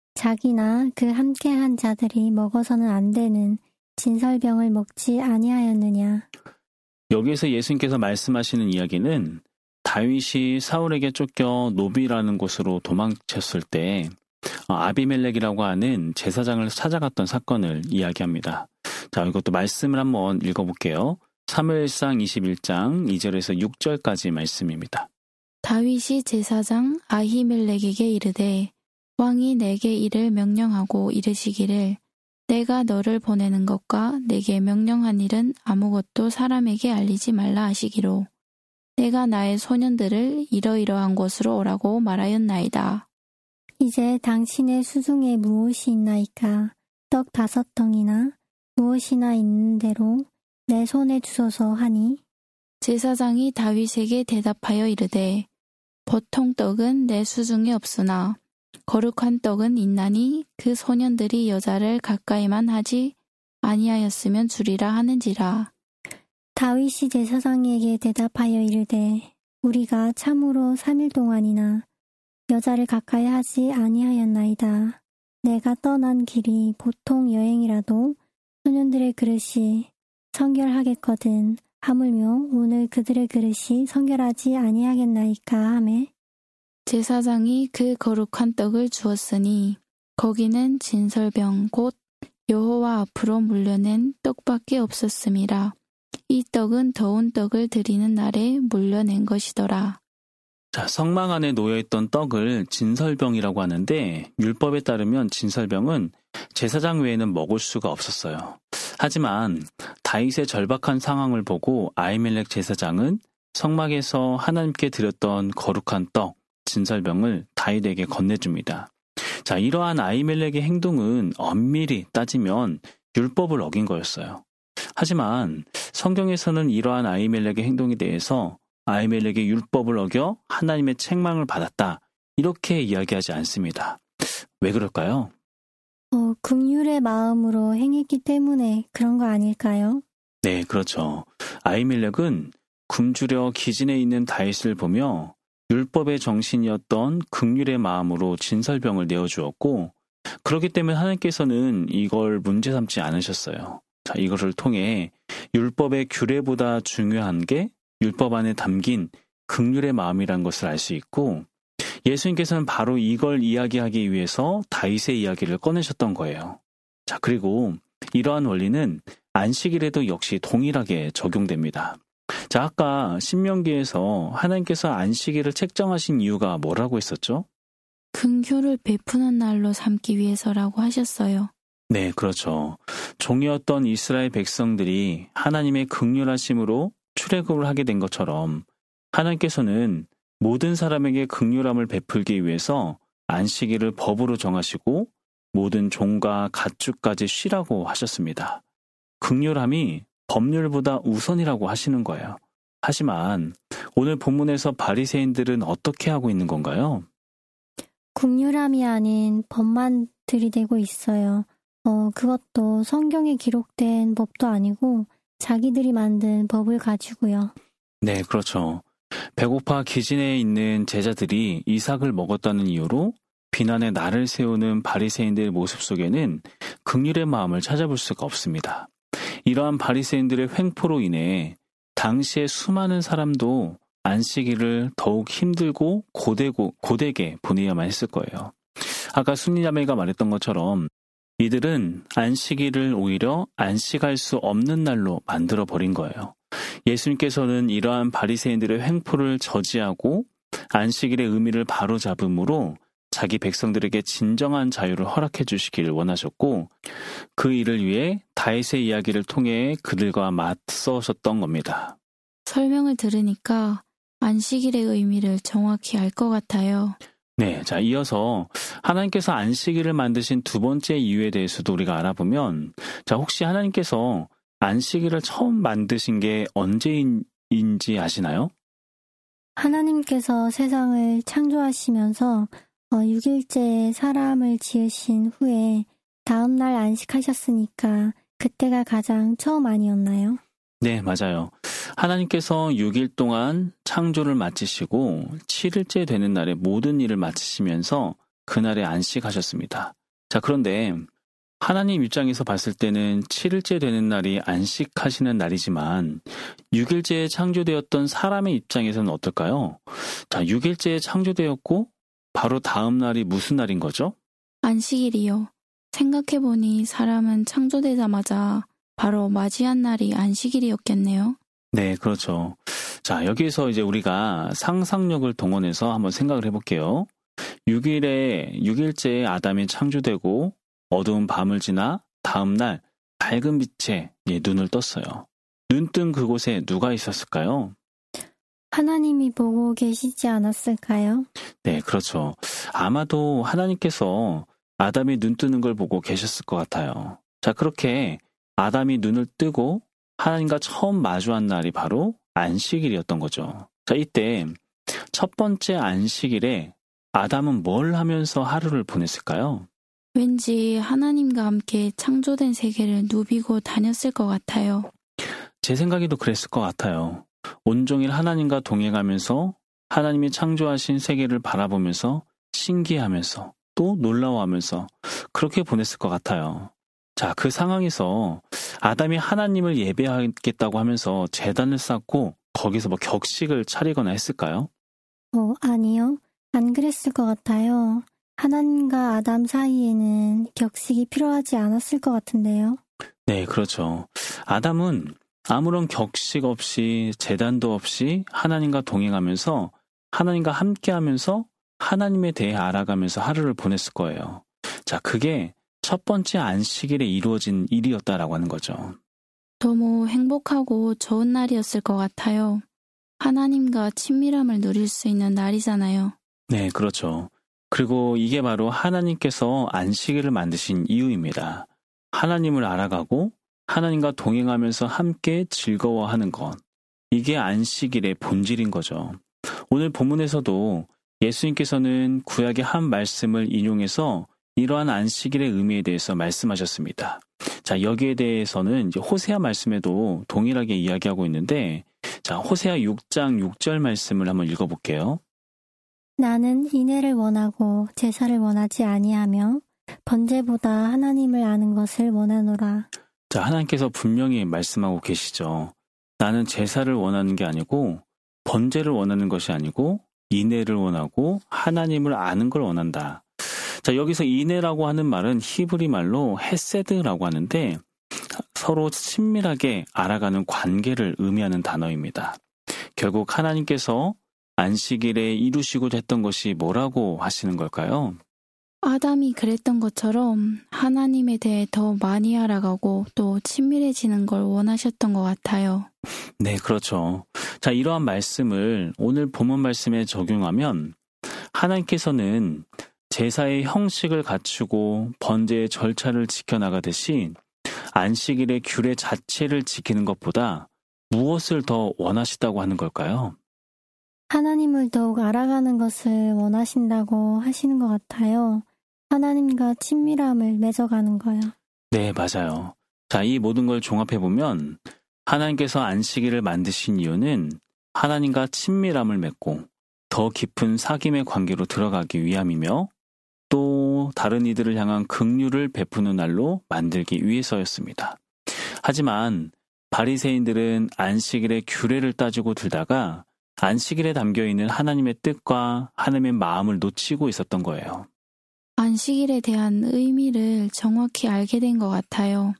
자기나 그 함께한 자들이 먹어서는 안 되는 진설병을 먹지 아니하였느냐. 여기에서 예수님께서 말씀하시는 이야기는 다윗이 사울에게 쫓겨 노비라는 곳으로 도망쳤을 때 아비멜렉이라고 하는 제사장을 찾아갔던 사건을 이야기합니다. 자, 이것도 말씀을 한번 읽어볼게요. 사무엘상 21장 2절에서 6절까지 말씀입니다. 다윗이 제사장 아히멜렉에게 이르되 왕이 내게 이를 명령하고 이르시기를 내가 너를 보내는 것과 내게 명령한 일은 아무것도 사람에게 알리지 말라 하시기로 내가 나의 소년들을 이러이러한 곳으로 오라고 말하였나이다. 이제 당신의 수중에 무엇이 있나이까? 떡 5덩이나 무엇이나 있는 대로 내 손에 주소서 하니 제사장이 다윗에게 대답하여 이르되 보통 떡은 내 수중에 없으나 거룩한 떡은 있나니 그 소년들이 여자를 가까이만 하지 아니하였으면 주리라 하는지라. 다윗이 제사장에게 대답하여 이르되 우리가 참으로 3일 동안이나 여자를 가까이 하지 아니하였나이다. 내가 떠난 길이 보통 여행이라도 소년들의 그릇이 성결하겠거든. 하물며 오늘 그들의 그릇이 성결하지 아니하겠나이까 하매 제사장이 그 거룩한 떡을 주었으니 거기는 진설병 곧 여호와 앞으로 물려낸 떡밖에 없었음이라. 이 떡은 더운 떡을 드리는 날에 물려낸 것이더라. 자, 성막 안에 놓여있던 떡을 진설병이라고 하는데 율법에 따르면 진설병은 제사장 외에는 먹을 수가 없었어요. 하지만 다윗의 절박한 상황을 보고 아히멜렉 제사장은 성막에서 하나님께 드렸던 거룩한 떡, 진설병을 다윗에게 건네줍니다. 자, 이러한 아히멜렉의 행동은 엄밀히 따지면 율법을 어긴 거였어요. 하지만 성경에서는 이러한 아히멜렉의 행동에 대해서 아히멜렉의 율법을 어겨 하나님의 책망을 받았다. 이렇게 이야기하지 않습니다. 왜 그럴까요? 긍휼의 마음으로 행했기 때문에 그런 거 아닐까요? 네, 그렇죠. 아히멜렉은 굶주려 기진에 있는 다윗을 보며 율법의 정신이었던 긍휼의 마음으로 진설병을 내어주었고, 그렇기 때문에 하나님께서는 이걸 문제 삼지 않으셨어요. 자, 이것을 통해 율법의 규례보다 중요한 게 율법 안에 담긴 긍휼의 마음이라는 것을 알 수 있고, 예수님께서는 바로 이걸 이야기하기 위해서 다윗의 이야기를 꺼내셨던 거예요. 자, 그리고 이러한 원리는 안식일에도 역시 동일하게 적용됩니다. 자, 아까 신명기에서 하나님께서 안식일을 책정하신 이유가 뭐라고 했었죠? 긍휼을 베푸는 날로 삼기 위해서라고 하셨어요. 네, 그렇죠. 종이었던 이스라엘 백성들이 하나님의 긍휼하심으로 출애굽을 하게 된 것처럼 하나님께서는 모든 사람에게 긍휼함을 베풀기 위해서 안식일을 법으로 정하시고 모든 종과 가축까지 쉬라고 하셨습니다. 긍휼함이 법률보다 우선이라고 하시는 거예요. 하지만 오늘 본문에서 바리새인들은 어떻게 하고 있는 건가요? 긍휼함이 아닌 법만 들이대고 있어요. 그것도 성경에 기록된 법도 아니고 자기들이 만든 법을 가지고요. 네, 그렇죠. 배고파 기진에 있는 제자들이 이삭을 먹었다는 이유로 비난의 날을 세우는 바리새인들의 모습 속에는 긍휼의 마음을 찾아볼 수가 없습니다. 이러한 바리새인들의 횡포로 인해 당시의 수많은 사람도 안식일을 더욱 힘들고 고되게 보내야만 했을 거예요. 아까 순이자매가 말했던 것처럼 이들은 안식일을 오히려 안식할 수 없는 날로 만들어버린 거예요. 예수님께서는 이러한 바리새인들의 횡포를 저지하고 안식일의 의미를 바로잡음으로 자기 백성들에게 진정한 자유를 허락해 주시기를 원하셨고, 그 일을 위해 다윗의 이야기를 통해 그들과 맞서셨던 겁니다. 설명을 들으니까 안식일의 의미를 정확히 알 것 같아요. 네, 자, 이어서 하나님께서 안식일을 만드신 두 번째 이유에 대해서도 우리가 알아보면, 자, 혹시 하나님께서 안식일을 처음 만드신 게 언제인지 아시나요? 하나님께서 세상을 창조하시면서 6일째에 사람을 지으신 후에 다음 날 안식하셨으니까 그때가 가장 처음 아니었나요? 네, 맞아요. 하나님께서 6일 동안 창조를 마치시고 7일째 되는 날에 모든 일을 마치시면서 그날에 안식하셨습니다. 자, 그런데 하나님 입장에서 봤을 때는 7일째 되는 날이 안식하시는 날이지만 6일째에 창조되었던 사람의 입장에서는 어떨까요? 자, 6일째에 창조되었고 바로 다음 날이 무슨 날인 거죠? 안식일이요. 생각해보니 사람은 창조되자마자 바로 맞이한 날이 안식일이었겠네요. 네, 그렇죠. 자, 여기에서 이제 우리가 상상력을 동원해서 한번 생각을 해볼게요. 6일째에 아담이 창조되고 어두운 밤을 지나 다음 날 밝은 빛에 눈을 떴어요. 눈뜬 그곳에 누가 있었을까요? 하나님이 보고 계시지 않았을까요? 네, 그렇죠. 아마도 하나님께서 아담이 눈 뜨는 걸 보고 계셨을 것 같아요. 자, 그렇게 아담이 눈을 뜨고 하나님과 처음 마주한 날이 바로 안식일이었던 거죠. 자, 이때 첫 번째 안식일에 아담은 뭘 하면서 하루를 보냈을까요? 왠지 하나님과 함께 창조된 세계를 누비고 다녔을 것 같아요. 제 생각에도 그랬을 것 같아요. 온종일 하나님과 동행하면서 하나님이 창조하신 세계를 바라보면서 신기하면서 또 놀라워하면서 그렇게 보냈을 것 같아요. 자, 그 상황에서 아담이 하나님을 예배하겠다고 하면서 제단을 쌓고 거기서 격식을 차리거나 했을까요? 아니요. 안 그랬을 것 같아요. 하나님과 아담 사이에는 격식이 필요하지 않았을 것 같은데요. 네, 그렇죠. 아담은 아무런 격식 없이 제단도 없이 하나님과 동행하면서 하나님과 함께하면서 하나님에 대해 알아가면서 하루를 보냈을 거예요. 자, 그게 첫 번째 안식일에 이루어진 일이었다라고 하는 거죠. 너무 행복하고 좋은 날이었을 것 같아요. 하나님과 친밀함을 누릴 수 있는 날이잖아요. 네, 그렇죠. 그리고 이게 바로 하나님께서 안식일을 만드신 이유입니다. 하나님을 알아가고 하나님과 동행하면서 함께 즐거워하는 것. 이게 안식일의 본질인 거죠. 오늘 본문에서도 예수님께서는 구약의 한 말씀을 인용해서 이러한 안식일의 의미에 대해서 말씀하셨습니다. 자, 여기에 대해서는 이제 호세아 말씀에도 동일하게 이야기하고 있는데, 자, 호세아 6장 6절 말씀을 한번 읽어볼게요. 나는 인애를 원하고 제사를 원하지 아니하며 번제보다 하나님을 아는 것을 원하노라. 자, 하나님께서 분명히 말씀하고 계시죠. 나는 제사를 원하는 게 아니고 번제를 원하는 것이 아니고 인애를 원하고 하나님을 아는 걸 원한다. 자, 여기서 인애라고 하는 말은 히브리 말로 헤세드라고 하는데 서로 친밀하게 알아가는 관계를 의미하는 단어입니다. 결국 하나님께서 안식일에 이루시고자 했던 것이 뭐라고 하시는 걸까요? 아담이 그랬던 것처럼 하나님에 대해 더 많이 알아가고 또 친밀해지는 걸 원하셨던 것 같아요. 네, 그렇죠. 자, 이러한 말씀을 오늘 본문 말씀에 적용하면 하나님께서는 제사의 형식을 갖추고 번제의 절차를 지켜나가듯이 안식일의 규례 자체를 지키는 것보다 무엇을 더 원하시다고 하는 걸까요? 하나님을 더욱 알아가는 것을 원하신다고 하시는 것 같아요. 하나님과 친밀함을 맺어가는 거요. 네, 맞아요. 자, 이 모든 걸 종합해보면 하나님께서 안식일을 만드신 이유는 하나님과 친밀함을 맺고 더 깊은 사귐의 관계로 들어가기 위함이며 또 다른 이들을 향한 긍휼을 베푸는 날로 만들기 위해서였습니다. 하지만 바리새인들은 안식일의 규례를 따지고 들다가 안식일에 담겨있는 하나님의 뜻과 하나님의 마음을 놓치고 있었던 거예요. 안식일에 대한 의미를 정확히 알게 된 것 같아요.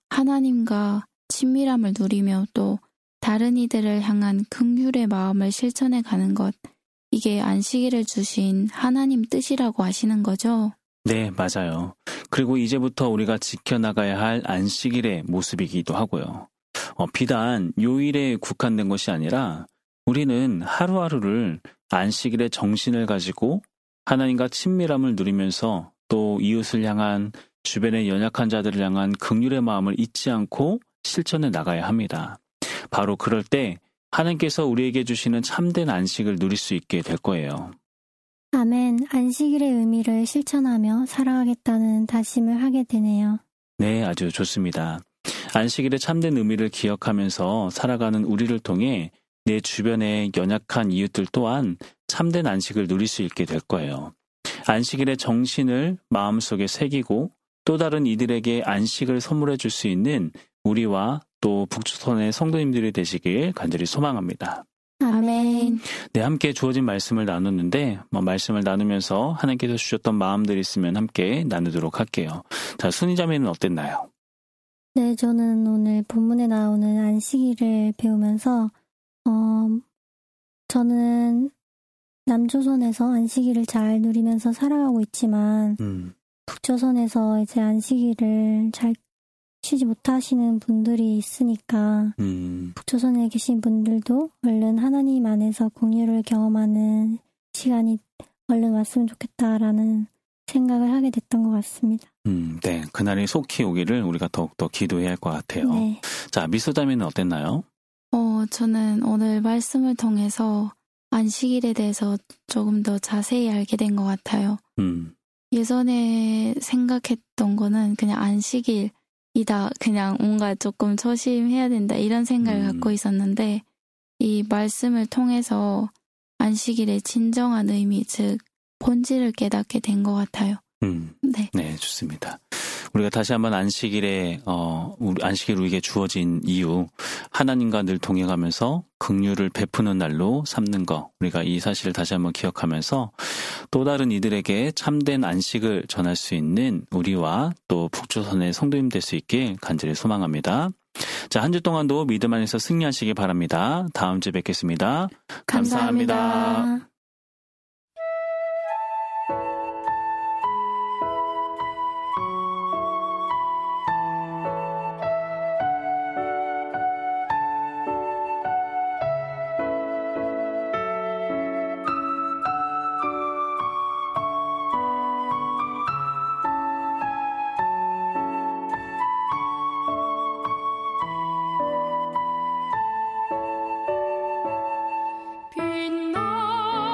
하나님과 친밀함을 누리며 또 다른 이들을 향한 긍휼의 마음을 실천해 가는 것, 이게 안식일을 주신 하나님 뜻이라고 하시는 거죠? 네, 맞아요. 그리고 이제부터 우리가 지켜나가야 할 안식일의 모습이기도 하고요. 비단 요일에 국한된 것이 아니라 우리는 하루하루를 안식일의 정신을 가지고 하나님과 친밀함을 누리면서 또 이웃을 향한 주변의 연약한 자들을 향한 긍휼의 마음을 잊지 않고 실천해 나가야 합니다. 바로 그럴 때 하나님께서 우리에게 주시는 참된 안식을 누릴 수 있게 될 거예요. 아멘. 안식일의 의미를 실천하며 살아가겠다는 다짐을 하게 되네요. 네, 아주 좋습니다. 안식일의 참된 의미를 기억하면서 살아가는 우리를 통해 내 주변의 연약한 이웃들 또한 참된 안식을 누릴 수 있게 될 거예요. 안식일의 정신을 마음속에 새기고 또 다른 이들에게 안식을 선물해 줄 수 있는 우리와 또 북조선의 성도님들이 되시길 간절히 소망합니다. 아멘. 네, 함께 주어진 말씀을 나눴는데 말씀을 나누면서 하나님께서 주셨던 마음들이 있으면 함께 나누도록 할게요. 자, 순이자매는 어땠나요? 네, 저는 오늘 본문에 나오는 안식일을 배우면서 저는 남조선에서 안식일을 잘 누리면서 살아가고 있지만 북조선에서 이제 안식일을 잘 쉬지 못하시는 분들이 있으니까 북조선에 계신 분들도 얼른 하나님 안에서 공유를 경험하는 시간이 얼른 왔으면 좋겠다라는 생각을 하게 됐던 것 같습니다. 네, 그날이 속히 오기를 우리가 더욱더 기도해야 할 것 같아요. 네. 자, 미소자매는 어땠나요? 저는 오늘 말씀을 통해서 안식일에 대해서 조금 더 자세히 알게 된 것 같아요. 예전에 생각했던 거는 그냥 안식일이다, 그냥 뭔가 조금 조심해야 된다 이런 생각을 갖고 있었는데 이 말씀을 통해서 안식일의 진정한 의미, 즉 본질을 깨닫게 된 것 같아요. 네. 네, 좋습니다. 우리가 다시 한번 안식일 우리에게 주어진 이유, 하나님과 늘 동행하면서 긍휼을 베푸는 날로 삼는 것, 우리가 이 사실을 다시 한번 기억하면서 또 다른 이들에게 참된 안식을 전할 수 있는 우리와 또 북조선의 성도님 될 수 있길 간절히 소망합니다. 자, 한 주 동안도 믿음 안에서 승리하시기 바랍니다. 다음 주에 뵙겠습니다. 감사합니다. 빛나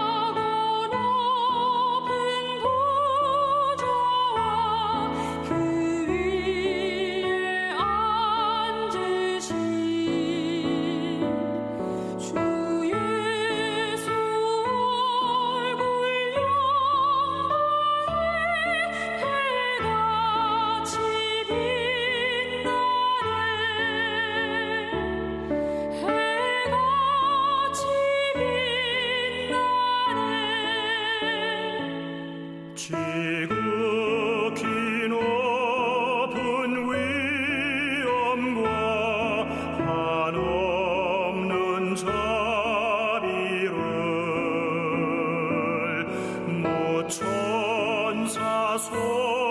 지극히 높은 위엄과 한없는 자비를 모천사 소